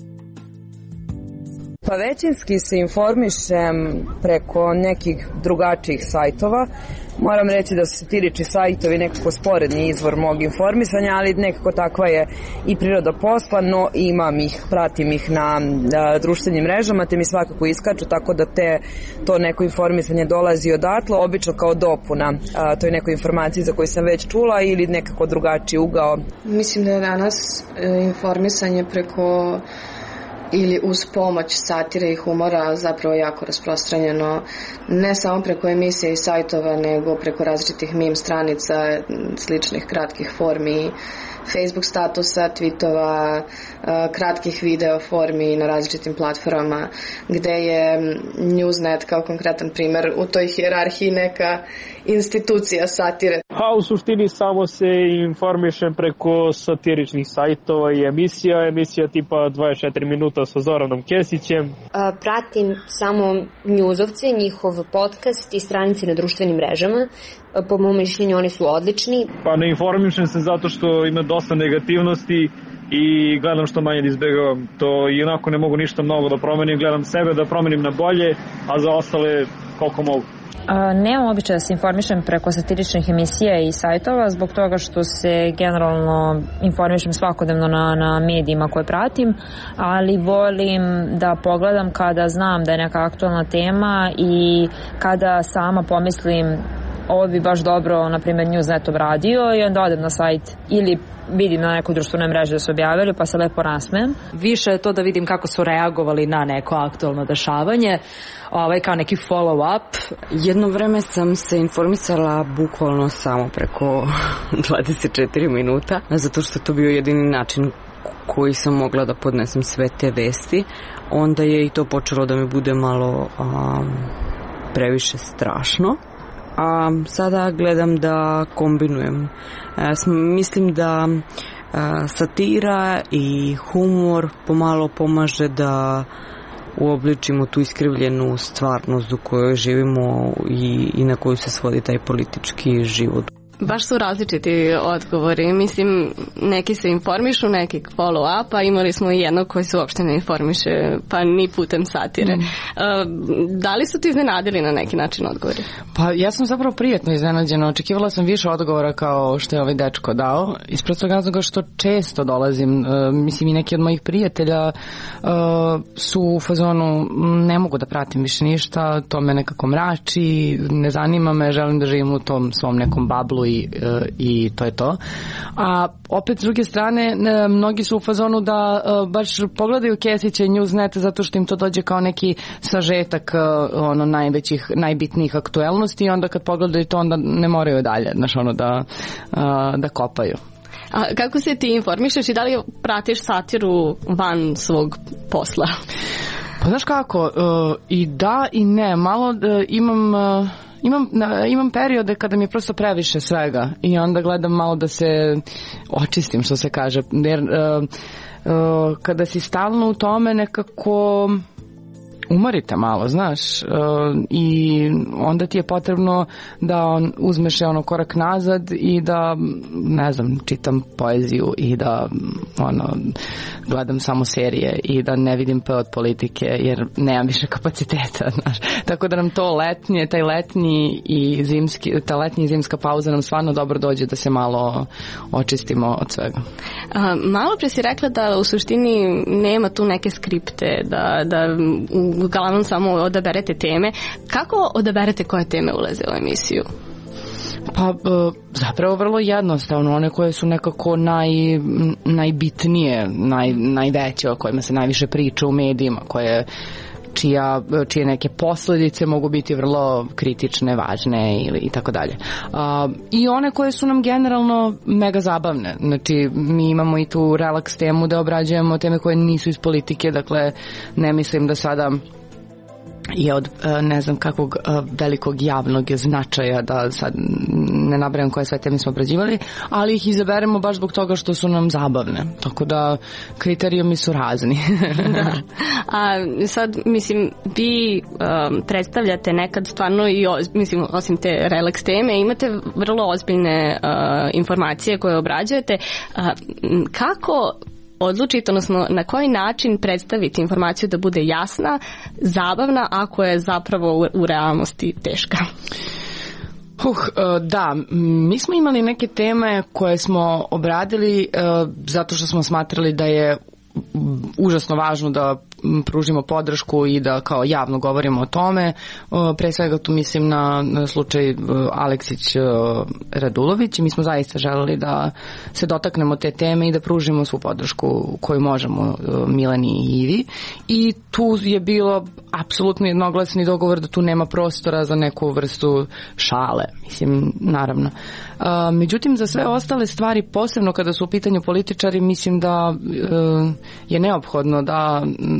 Pa većinski se informišem preko nekih drugačijih sajtova. Moram reći da su satirični sajtovi nekako sporedni izvor mog informisanja, ali nekako takva je i priroda posla, no imam ih, pratim ih na društvenim mrežama, te mi svakako iskaču, tako da to neko informisanje dolazi odatle, obično kao dopuna toj nekoj informaciji za koju sam već čula ili nekako drugačiji ugao. Mislim da je danas informisanje preko ili uz pomoć satire i humora zapravo jako rasprostranjeno, ne samo preko emisije i sajtova, nego preko različitih meme stranica, sličnih kratkih formi, Facebook statusa, tweetova, kratkih video formi na različitim platformama, gde je Newsnet kao konkretan primer u toj hijerarhiji neka institucija satire. Pa u suštini samo se informišem preko satiričnih sajtova i emisija tipa 24 minuta sa Zoranom Kesićem. Pratim samo njuzovce, njihov podcast i stranice na društvenim mrežama. po mom mišljenju oni su odlični. Pa ne informišem se zato što ima dosta negativnosti i gledam što manje da izbegavam. To i onako ne mogu ništa mnogo da promenim, gledam sebe da promenim na bolje, a za ostale koliko mogu. Nemam običaj da se informišem preko satiričnih emisija i sajtova zbog toga što se generalno informišem svakodnevno na medijima koje pratim, ali volim da pogledam kada znam da je neka aktualna tema i kada sama pomislim ovo bi baš dobro, na primjer, Newsnet obradio i onda odem na sajt ili vidim na nekoj društvenoj mreži da su objavili pa se lepo nasmejem. Više je to da vidim kako su reagovali na neko aktualno dešavanje, kao neki follow-up. Jedno vreme sam se informisala bukvalno samo preko 24 minuta, zato što to bio jedini način koji sam mogla da podnesem sve te vesti. Onda je i to počelo da mi bude malo previše strašno. A sada gledam da kombinujem. Mislim da satira i humor pomalo pomaže da uobličimo tu iskrivljenu stvarnost u kojoj živimo i na koju se svodi taj politički život. Baš su različiti odgovori. Mislim, neki se informišu, neki follow up, a imali smo i jednog koji se uopšte ne informiše, pa ni putem satire. Da li su ti iznenadili na neki način odgovori? Pa ja sam zapravo prijatno iznenađena. Očekivala sam više odgovora kao što je ovaj dečko dao. Iz prostog razloga što često dolazim, mislim i neki od mojih prijatelja su u fazonu ne mogu da pratim više ništa, to me nekako mrači, ne zanima me, želim da živim u tom svom nekom bablu i to je to. A opet s druge strane mnogi su u fazonu da baš pogledaju Kesića i Newsnet zato što im to dođe kao neki sažetak najbitnijih aktuelnosti i onda kad pogledaju to onda ne moraju dalje da kopaju. A kako se ti informišeš i da li pratiš satiru van svog posla? Pa znaš kako, i da i ne, malo imam periode kada mi je prosto previše svega i onda gledam malo da se očistim, što se kaže, jer kada si stalno u tome nekako umorite malo, znaš, i onda ti je potrebno da uzmeš korak nazad i da, ne znam, čitam poeziju i da gledam samo serije i da ne vidim P od politike jer nemam više kapaciteta, znaš. Tako da nam to letnje, taj letnji i zimski, ta letnja i zimska pauza nam stvarno dobro dođe da se malo očistimo od svega. Malo pre si rekla da u suštini nema tu neke skripte, da uglavnom samo odaberete teme. Kako odaberete koje teme ulaze u emisiju? Pa zapravo vrlo jednostavno, one koje su nekako najbitnije, najveće, o kojima se najviše priča u medijima, čije neke posljedice mogu biti vrlo kritične, važne i tako dalje. I one koje su nam generalno mega zabavne. Znači, mi imamo i tu relaks temu da obrađujemo teme koje nisu iz politike, dakle, ne mislim da sada je od ne znam kakvog velikog javnog značaja da sad ne nabrajam koje sve teme smo obrađivali, ali ih izaberemo baš zbog toga što su nam zabavne. Tako da kriterijumi su razni. Da. A sad, mislim, vi predstavljate nekad stvarno i mislim, osim te relaks teme, imate vrlo ozbiljne informacije koje obrađujete. Kako odlučiti, odnosno na koji način predstaviti informaciju da bude jasna, zabavna, ako je zapravo u realnosti teška? Da, mi smo imali neke teme koje smo obradili zato što smo smatrali da je užasno važno da pružimo podršku i da kao javno govorimo o tome. Pre svega tu mislim na slučaj Aleksić-Radulović i mi smo zaista želeli da se dotaknemo te teme i da pružimo svu podršku koju možemo Milani i Ivi. I tu je bilo apsolutno jednoglasni dogovor da tu nema prostora za neku vrstu šale. Mislim, naravno. Međutim, za sve ostale stvari, posebno kada su u pitanju političari, mislim da je neophodno da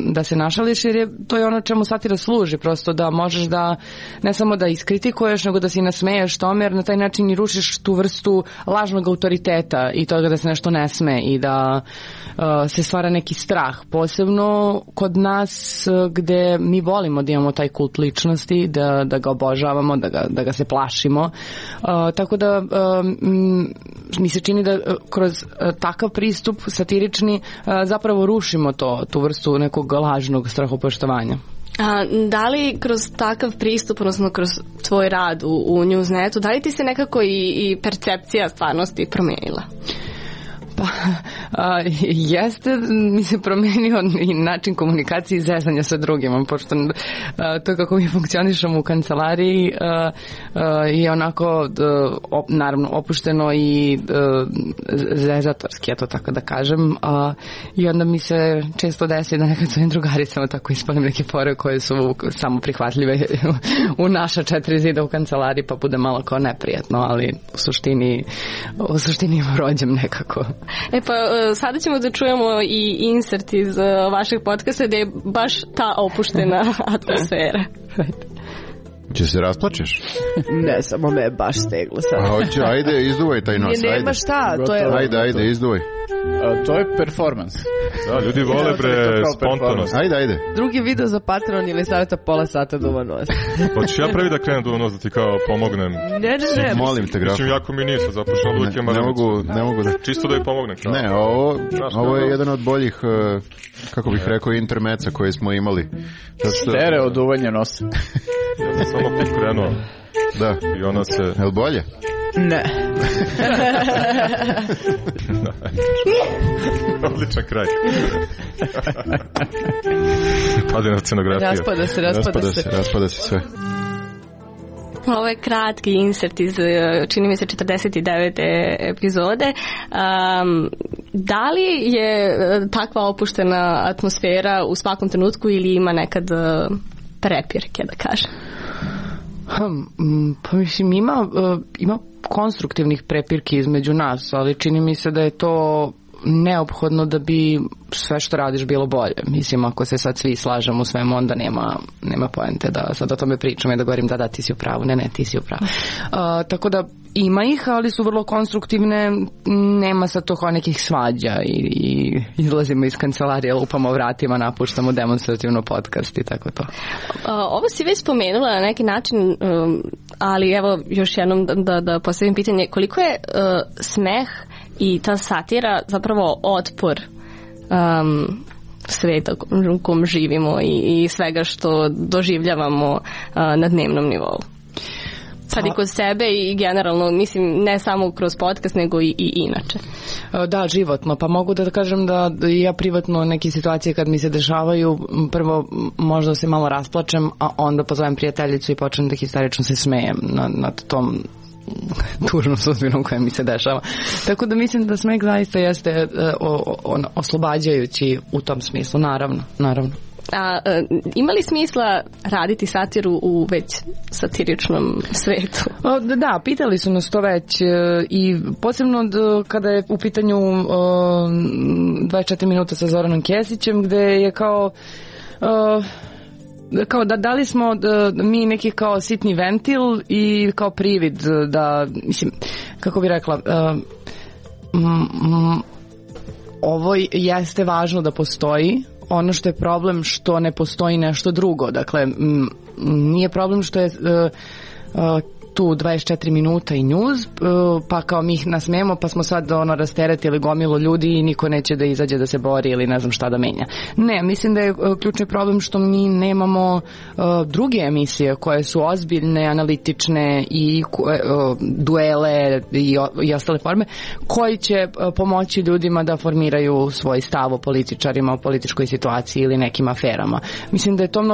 da se našališ, jer to je ono čemu satira služi, prosto da možeš da ne samo da iskritikuješ, nego da se nasmeješ tome, jer na taj način i rušiš tu vrstu lažnog autoriteta i toga da se nešto ne sme i da se stvara neki strah, posebno kod nas gde mi volimo da imamo taj kult ličnosti, da ga obožavamo, da ga se plašimo, tako da mi se čini da kroz takav pristup satirični zapravo rušimo tu vrstu nekog lažnog strahopoštovanja. A da li kroz takav pristup, odnosno kroz tvoj rad u Newsnetu, da li ti se nekako i percepcija stvarnosti promenila? Pa, jeste, mi se promenio i način komunikacije i zezanja sa drugima, pošto to kako mi funkcionišemo u kancelariji je onako, naravno, opušteno i zezatorski, ja to tako da kažem, i onda mi se često desi da nekad svojim drugaricama tako ispalim neke fore koje su samo prihvatljive u naša 4 zida u kancelariji, pa bude malo kao neprijatno, ali u suštini rođem nekako. Pa sada ćemo da čujemo i insert iz vašeg podcasta gde je baš ta opuštena atmosfera. Će se rasplačeš? Ne, samo me je baš steglo sad. Ajde, izduvaj taj nos. Nema šta, to je... Ajde, izduvaj. To je performance. Da, ljudi vole spontanost. Ajde. Drugi video za Patreon ili savjeta pola sata duva nos. Hoćeš ja prvi da krenem duva nos da ti kao pomognem? Ne. Molim te, Graf. Jako mi nisu, započnem od uvijek je maramicu. Ne mogu da... Čisto da ih pomognem. Kao. Ne, ovo je jedan od boljih, kako bih rekao, intermeca koje smo imali. Stereo duvanje nosa. Ja sam samo ti krenuo. Da. I ona se... Je li bolje? Ne. Odličan kraj. Padi na scenografiju. Raspada se sve. Ovo je kratki insert iz, čini mi se, 49. epizode. Da li je takva opuštena atmosfera u svakom trenutku ili ima nekad prepirke, da kažem? Pa mislim, ima konstruktivnih prepirki između nas, ali čini mi se da je to neophodno da bi sve što radiš bilo bolje. Mislim, ako se sad svi slažemo u svemu, onda nema poente da sad o tome pričam i da govorim da ti si u pravu, ne, ti si u pravu. Tako da ima ih, ali su vrlo konstruktivne, nema sad toho nekih svađa i izlazimo iz kancelarije, lupamo vratima, napuštamo demonstrativno podcast i tako to. Ovo si već spomenula na neki način, ali evo još jednom da postavim pitanje, koliko je smeh i ta satira zapravo otpor sveta u kom živimo i svega što doživljavamo na dnevnom nivou? Sad i kod sebe i generalno, mislim, ne samo kroz podcast, nego i inače. Da, životno. Pa mogu da kažem da ja privatno neke situacije kad mi se dešavaju, prvo možda se malo rasplačem, a onda pozovem prijateljicu i počnem da histerično se smejem nad tom tužnom sudbinom koja mi se dešava. Tako da mislim da smeh zaista jeste oslobađajući u tom smislu, naravno. A ima li smisla raditi satiru u već satiričnom svetu? Da, pitali su nas to već i posebno kada je u pitanju 24 minuta sa Zoranom Kesićem, gde je kao da li smo mi neki kao sitni ventil i kao privid da, mislim, kako bi rekla, ovo jeste važno da postoji. Ono što je problem što ne postoji nešto drugo. Dakle, nije problem što je tu 24 minuta i news, pa kao mi ih nasmemo, pa smo sad rasteretili gomilu ljudi i niko neće da izađe da se bori ili ne znam šta da menja. Ne, mislim da je ključni problem što mi nemamo druge emisije koje su ozbiljne, analitične i duele i ostale forme, koji će pomoći ljudima da formiraju svoj stav o političarima, o političkoj situaciji ili nekim aferama. Mislim da je to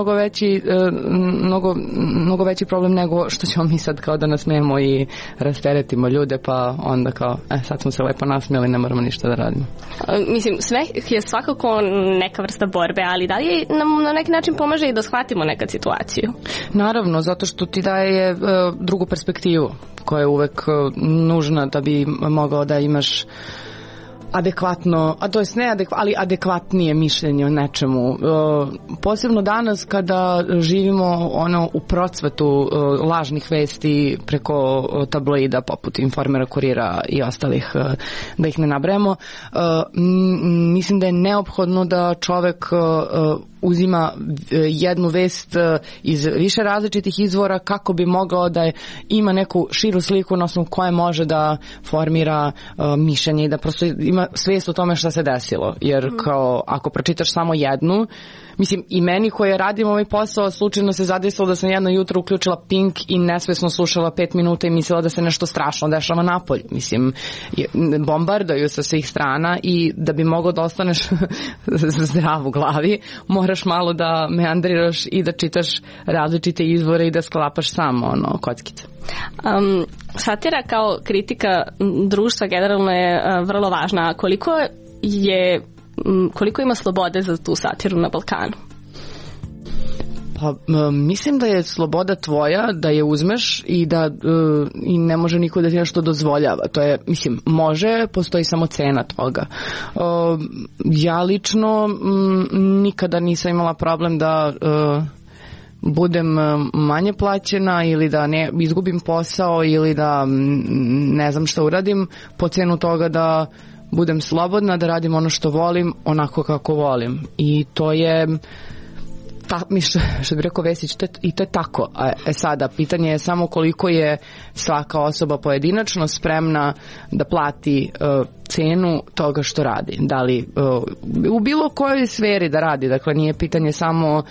mnogo veći problem nego što ćemo mi sad kao da nasmijemo i rasteretimo ljude, pa onda kao, sad smo se lepo nasmijeli, ne moramo ništa da radimo. Mislim, smeh je svakako neka vrsta borbe, ali da li nam na neki način pomaže i da shvatimo nekad situaciju? Naravno, zato što ti daje drugu perspektivu koja je uvek nužna da bi mogao da imaš adekvatno, ali adekvatnije mišljenje o nečemu. Posebno danas kada živimo u procvetu lažnih vesti preko tabloida poput Informera, Kurira i ostalih, da ih ne nabrajamo, mislim da je neophodno da čovek uzima jednu vest iz više različitih izvora kako bi mogao da ima neku širu sliku na osnovu koje može da formira mišljenje i da prosto ima svijest o tome šta se desilo. Jer kao ako pročitaš samo jednu, mislim i meni koja radim ovaj posao slučajno se zadesilo da sam jedno jutro uključila Pink i nesvesno slušala 5 minuta i mislila da se nešto strašno dešava napolju. Mislim, bombardaju sa svih strana i da bi mogao da ostaneš zdrav u glavi, moraš malo da meandriraš i da čitaš različite izvore i da sklapaš samo kockice. Satira kao kritika društva generalno je vrlo važna. Koliko ima slobode za tu satiru na Balkanu? Pa mislim da je sloboda tvoja da je uzmeš i da i ne može niko da ti nešto dozvoljava. To je, mislim, može, postoji samo cena toga. Ja lično nikada nisam imala problem da budem manje plaćena ili da ne izgubim posao ili da ne znam šta uradim po cenu toga da budem slobodna, da radim ono što volim onako kako volim. I to je što bi rekao Vesić, i to je tako. Sada, pitanje je samo koliko je svaka osoba pojedinačno spremna da plati cenu toga što radi. Da li u bilo kojoj sferi da radi, dakle nije pitanje samo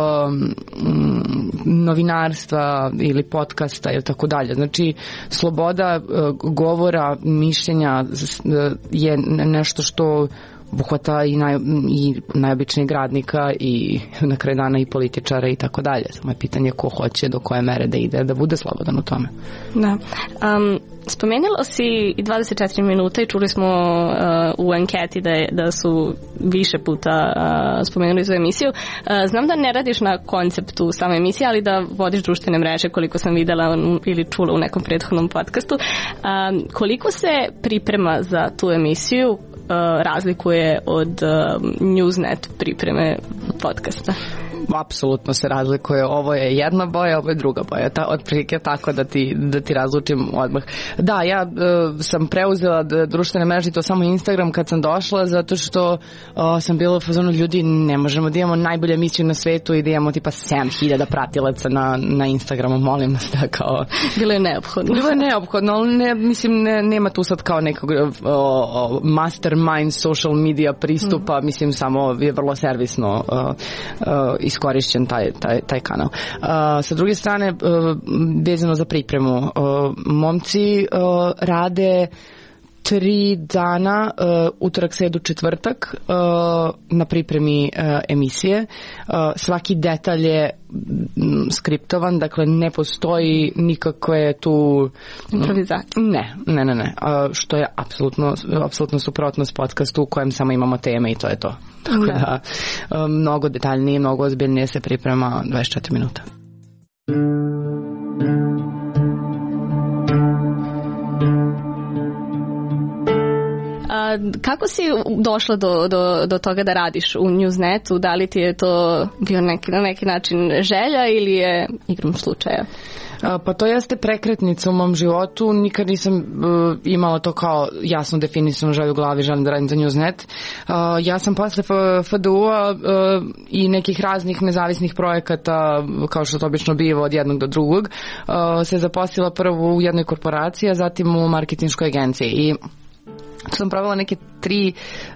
novinarstva ili podcasta ili tako dalje. Znači, sloboda govora, mišljenja je nešto što obuhvata i najobičnijeg radnika i na kraju dana i političara i tako dalje. Samo je pitanje ko hoće do koje mere da ide, da bude slobodan u tome. Da. Spomenula si i 24 minuta i čuli smo u anketi da su više puta spomenuli svoju emisiju. Znam da ne radiš na konceptu same emisije, ali da vodiš društvene mreže, koliko sam videla ili čula u nekom prethodnom podcastu. Koliko se priprema za tu emisiju razlikuje od Newsnet pripreme podcasta? Apsolutno se razlikuje. Ovo je jedna boja, ovo je druga boja. Otprilike tako da ti razlučim odmah. Da, ja sam preuzela društvene mreže, to samo Instagram kad sam došla, zato što sam bila u fazonu ljudi, ne možemo da imamo najbolju emisiju na svetu i da imamo tipa 7000 pratilaca na Instagramu, molim nas da kao... Bilo je neophodno. Bilo je neophodno, ali nema tu sad kao nekog mastermind social media pristupa, mislim samo je vrlo servisno iskorišćen taj kanal. Sa druge strane, vezano za pripremu, momci rade 3 dana, utorak, sredu, četvrtak, na pripremi emisije. Svaki detalj je skriptovan, dakle ne postoji nikakve tu... improvizacije? Ne. Što je apsolutno suprotno s podcastu u kojem samo imamo teme i to je to. Tako da, mnogo detaljnije, mnogo ozbiljnije se priprema 24 minuta. Kako si došla do toga da radiš u Newsnetu? Da li ti je to bio na neki način želja ili je igrom slučaja? Pa to jeste prekretnica u mom životu. Nikad nisam imala to kao jasno definisano želju u glavi, želim da radim za Newsnet. Ja sam posle FDU-a i nekih raznih nezavisnih projekata, kao što to obično biva od jednog do drugog, se zaposlila prvo u jednoj korporaciji, a zatim u marketinškoj agenciji. I sam provela neke 3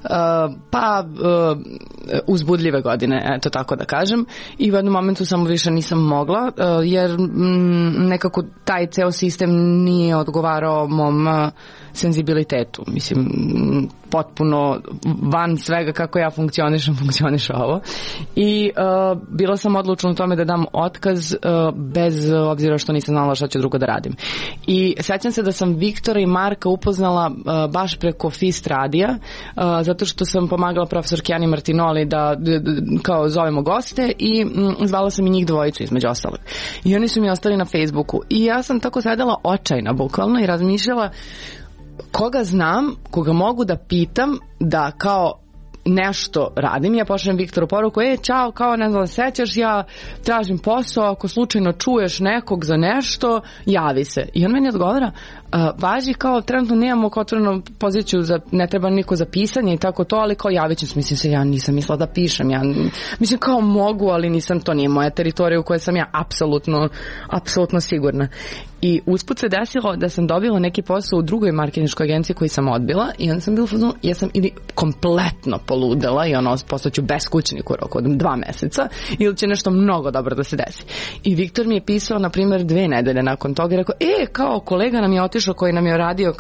uzbudljive godine, eto tako da kažem, i u jednom momentu samo više nisam mogla, jer nekako taj ceo sistem nije odgovarao mom senzibilitetu. Mislim, potpuno van svega kako ja funkcioniše ovo. I bila sam odlučna u tome da dam otkaz bez obzira što nisam znala šta ću drugo da radim. I sećam se da sam Viktora i Marka upoznala baš preko Fist radija, zato što sam pomagala profesorki Ani Martinoli da kao zovemo goste i zvala sam i njih dvojicu između ostalog. I oni su mi ostali na Facebooku. I ja sam tako sedela očajna bukvalno i razmišljala koga znam, koga mogu da pitam da kao nešto radim, ja pošaljem Viktoru poruku, čao, kao ne znam, sećaš, ja tražim posao, ako slučajno čuješ nekog za nešto, javi se. I on meni odgovara, važi kao trenutno nemamo otvorenu poziciju, ne treba niko za pisanje i tako to, ali kao javit ću se, mislim, ja nisam mislila da pišem, mislim kao mogu, ali nisam, to nije moja teritorija u kojoj sam ja apsolutno sigurna. I usput se desilo da sam dobila neki posao u drugoj marketinškoj agenciji koji sam odbila i onda sam bila u fazonu, ja sam ili kompletno poludela i postaću beskućnik u roku od 2 meseca ili će nešto mnogo dobro da se desi. I Viktor mi je pisao, na primjer, 2 nedelje nakon toga i rekao, kao kolega nam je otišao koji nam je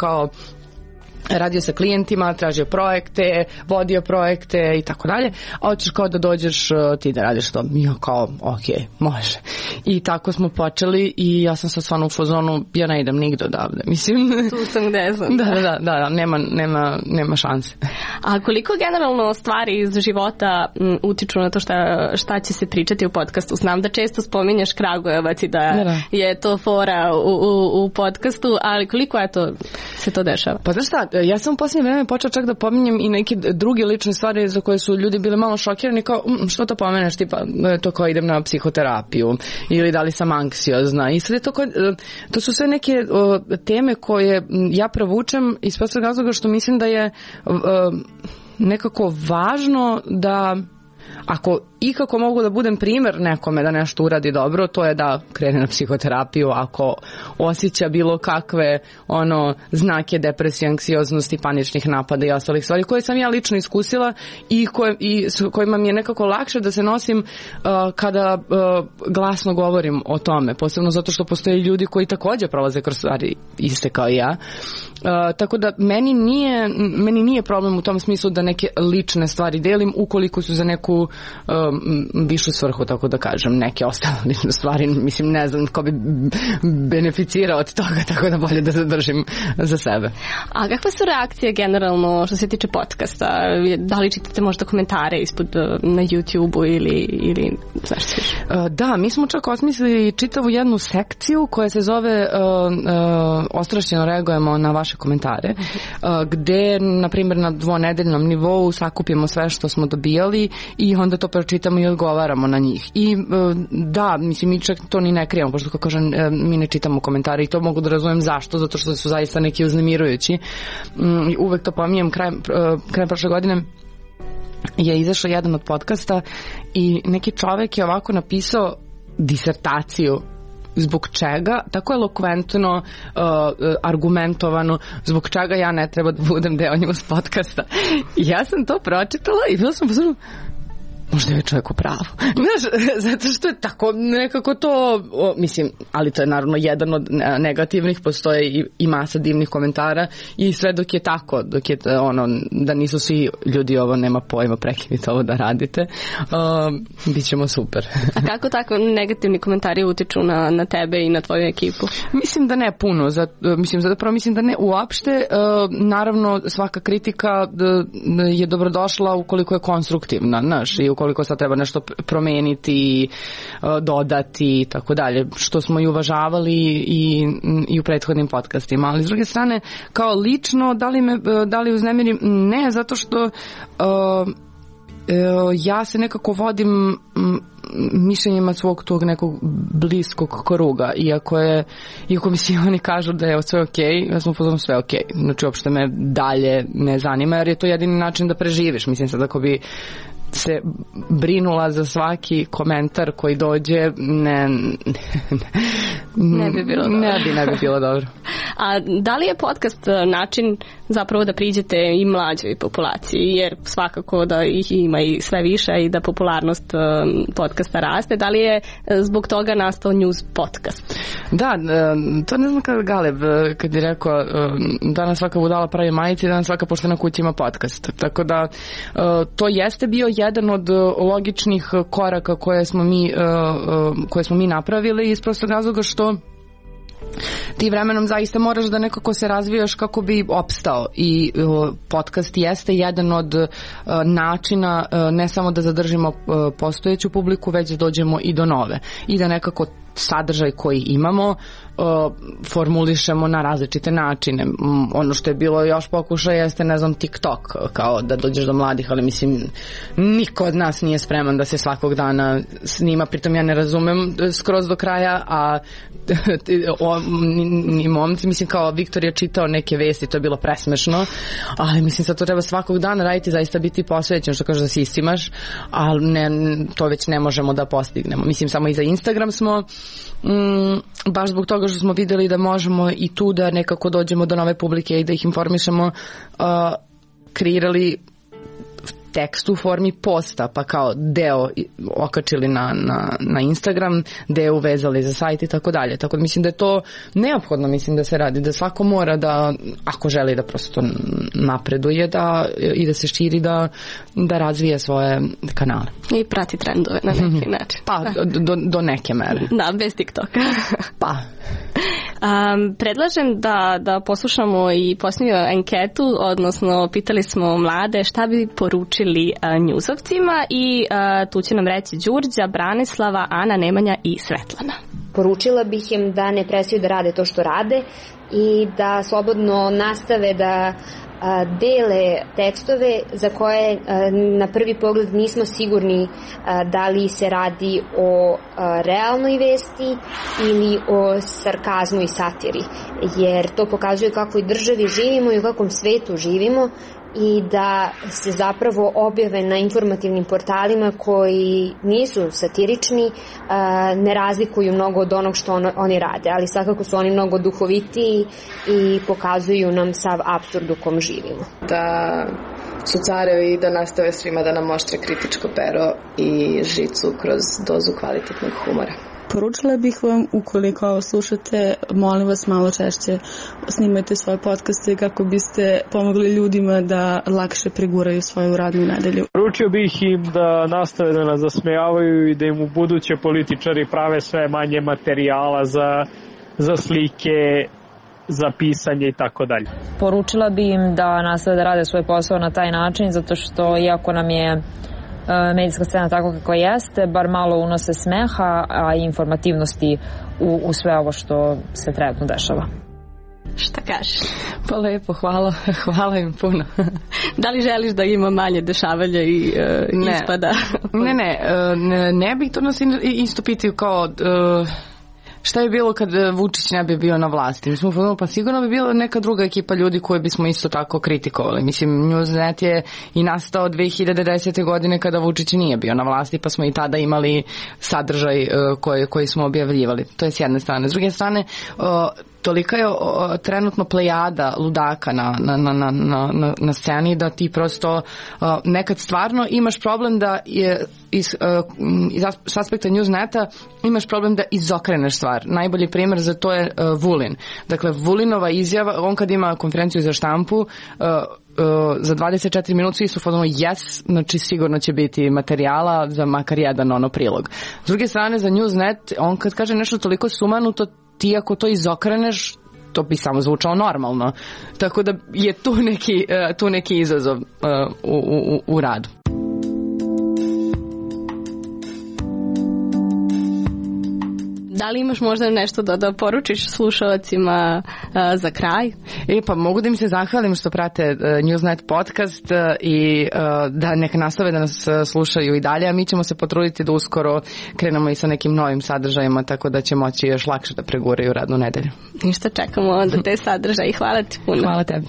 radio sa klijentima, tražio projekte, vodio projekte i tako dalje, a hoćeš kao da dođeš ti da radiš to. Ja kao, ok, može. I tako smo počeli i ja sam sad stvarno u fazonu, ja ne idem nigde odavde. Mislim, tu sam gde sam. Da, nema šanse. A koliko generalno stvari iz života utiču na to šta će se pričati u podcastu? Znam da često spominješ Kragujevac i da je to fora u podcastu, ali koliko se to dešava? Pa znaš šta, ja sam u posljednje vreme počela čak da pominjem i neke druge lične stvari za koje su ljudi bili malo šokirani, kao što to pomeneš, tipa to kao idem na psihoterapiju ili da li sam anksiozna i sve to su sve neke teme koje ja provučem iz prostog razloga što mislim da je nekako važno da ako ikako mogu da budem primjer nekome da nešto uradi dobro, to je da krene na psihoterapiju ako osjeća bilo kakve znake depresije, anksioznosti, paničnih napada i ostalih stvari koje sam ja lično iskusila i s kojima mi je nekako lakše da se nosim kada glasno govorim o tome, posebno zato što postoje ljudi koji također prolaze kroz stvari iste kao i ja. Tako da meni nije problem u tom smislu da neke lične stvari delim ukoliko su za neku višu svrhu, tako da kažem, neke ostale lične stvari, mislim, ne znam ko bi beneficirao od toga, tako da bolje da zadržim za sebe. A kakve su reakcije generalno što se tiče podcasta? Da li čitate možda komentare ispod na YouTube-u ili zašto? Da, mi smo čak osmislili čitavu jednu sekciju koja se zove Ostrašćeno reagujemo na vaše komentare, gde, na primjer, na 2-nedeljnom nivou sakupimo sve što smo dobijali i onda to pročitamo i odgovaramo na njih. I da, mislim, mi čak to ni ne krijemo, pošto kako kažem, mi ne čitamo komentare i to mogu da razumem zašto, zato što su zaista neki uznemirujući. Uvek to pominjem, krajem prošle godine je izašao jedan od podcasta i neki čovek je ovako napisao disertaciju zbog čega, tako elokventno, argumentovano, zbog čega ja ne treba da budem deo njegov podcasta. I ja sam to pročitala i bila sam pozorila, možda je čovjek u pravu. Znaš, zato što je tako nekako to, mislim, ali to je naravno jedan od negativnih, postoje i masa divnih komentara i sve dok je tako, dok je da nisu svi ljudi ovo nema pojma, prekinite ovo da radite, bit ćemo super. A kako tako negativni komentari utiču na tebe i na tvoju ekipu? Mislim da ne puno, mislim da ne uopšte, naravno svaka kritika je dobrodošla ukoliko je konstruktivna, znaš, i ukoliko sad treba nešto promeniti, dodati i tako dalje, što smo i uvažavali i u prethodnim podcastima. Ali s druge strane, kao lično, da li uznemirim? Ne, zato što ja se nekako vodim mišljenjima svog tog nekog bliskog kruga, iako mi svi oni kažu da je sve okej, ja sam pozorno sve okej. Znači, uopšte me dalje ne zanima, jer je to jedini način da preživiš. Mislim sad, ako bi se brinula za svaki komentar koji dođe, ne bi bilo dobro. Ne bi bilo dobro. A da li je podcast način zapravo da priđete i mlađoj populaciji, jer svakako da ih ima i sve više i da popularnost podcasta raste, da li je zbog toga nastao news podcast? Da, to ne znam kada Galeb kad je rekao danas svaka budala pravi majici, danas svaka poštena kuća ima podcast, tako da to jeste bio jedan od logičnih koraka koje smo mi napravili iz prostog razloga što ti vremenom zaista moraš da nekako se razvijaš kako bi opstao i podcast jeste jedan od načina ne samo da zadržimo postojeću publiku, već da dođemo i do nove i da nekako sadržaj koji imamo formulišemo na različite načine. Ono što je bilo još pokušaj jeste, ne znam, TikTok, kao da dođeš do mladih, ali mislim niko od nas nije spreman da se svakog dana snima, pritom ja ne razumem skroz do kraja, a ni momci, mislim, kao Viktor je čitao neke vesti, to je bilo presmešno, ali mislim sad to treba svakog dana raditi, zaista biti posvećen, što kaže da si istimaš, ali to već ne možemo da postignemo. Mislim, samo i za Instagram smo baš zbog toga što smo vidjeli da možemo i tu da nekako dođemo do nove publike i da ih informišemo, kreirali tekst u formi posta, pa kao deo okačili na Instagram, deo uvezali za sajt i tako dalje. Tako da mislim da je to neophodno, mislim da se radi, da svako mora da, ako želi da prosto napreduje i da se širi, da razvije svoje kanale. I prati trendove na neki način. Pa, do neke mere. Da, bez TikToka. Pa. Predlažem da poslušamo i posljednju anketu, odnosno pitali smo mlade šta bi poručili njuzovcima i tu će nam reći Đurđa, Branislava, Ana, Nemanja i Svetlana. Poručila bih im da ne prestaju da rade to što rade i da slobodno nastave da dele tekstove za koje na prvi pogled nismo sigurni da li se radi o realnoj vesti ili o sarkazmu i satiri, jer to pokazuje kakvoj državi živimo i u kakvom svetu živimo i da se zapravo objave na informativnim portalima koji nisu satirični, ne razlikuju mnogo od onog što oni rade, ali svakako su oni mnogo duhovitiji i pokazuju nam sav apsurd u kom živimo. Da su carevi i da nastave svima da nam oštre kritičko pero i žicu kroz dozu kvalitetnog humora. Poručila bih vam, ukoliko slušate, molim vas malo češće snimajte svoje podcaste kako biste pomogli ljudima da lakše preguraju svoju radnu nedelju. Poručio bih im da nastave da nas zasmejavaju i da im u buduće političari prave sve manje materijala za slike, za pisanje i tako dalje. Poručila bi im da nastave da rade svoj posao na taj način, zato što iako nam je medijska scena tako kako jeste, bar malo unose smeha, a i informativnosti u sve ovo što se trenutno dešava. Šta kažeš? Pa lepo, hvala im puno. Da li želiš da ima manje dešavanja i ispada? Ne bih to nas isto pitaju kao šta je bilo kad Vučić ne bi bio na vlasti? Mi smo ponovno, pa sigurno bi bila neka druga ekipa ljudi koje bismo isto tako kritikovali. Mislim, Newsnet je i nastao 2010. godine kada Vučić nije bio na vlasti, pa smo i tada imali sadržaj koji smo objavljivali. To je s jedne strane. S druge strane, tolika je trenutno plejada ludaka na sceni da ti prosto nekad stvarno imaš problem da je iz aspekta Newsneta imaš problem da izokreneš stvar. Najbolji primjer za to je Vulin. Dakle, Vulinova izjava, on kad ima konferenciju za štampu, za 24 minuta svi su fotonu yes, znači sigurno će biti materijala za makar jedan prilog. S druge strane, za Newsnet, on kad kaže nešto toliko sumanuto, ti ako to izokreneš, to bi samo zvučalo normalno. Tako da je tu neki izazov u radu. Da li imaš možda nešto da poručiš slušalcima za kraj? Pa mogu da im se zahvalim što prate Newsnet podcast i da neka nastave da nas slušaju i dalje, a mi ćemo se potruditi da uskoro krenemo i sa nekim novim sadržajima, tako da će moći još lakše da preguraju radnu nedelju. Ništa, čekamo onda te sadržaje i hvala ti puno. Hvala tebi.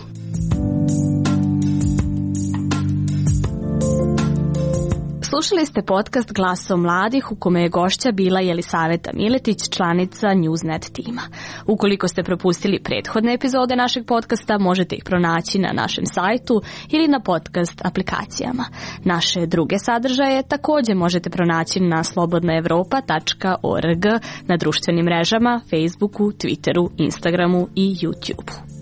Slušali ste podcast Glasom mladih u kome je gošća bila Jelisaveta Miletić, članica Newsnet tima. Ukoliko ste propustili prethodne epizode našeg podcasta, možete ih pronaći na našem sajtu ili na podcast aplikacijama. Naše druge sadržaje također možete pronaći na slobodnaevropa.org, na društvenim mrežama, Facebooku, Twitteru, Instagramu i YouTubeu.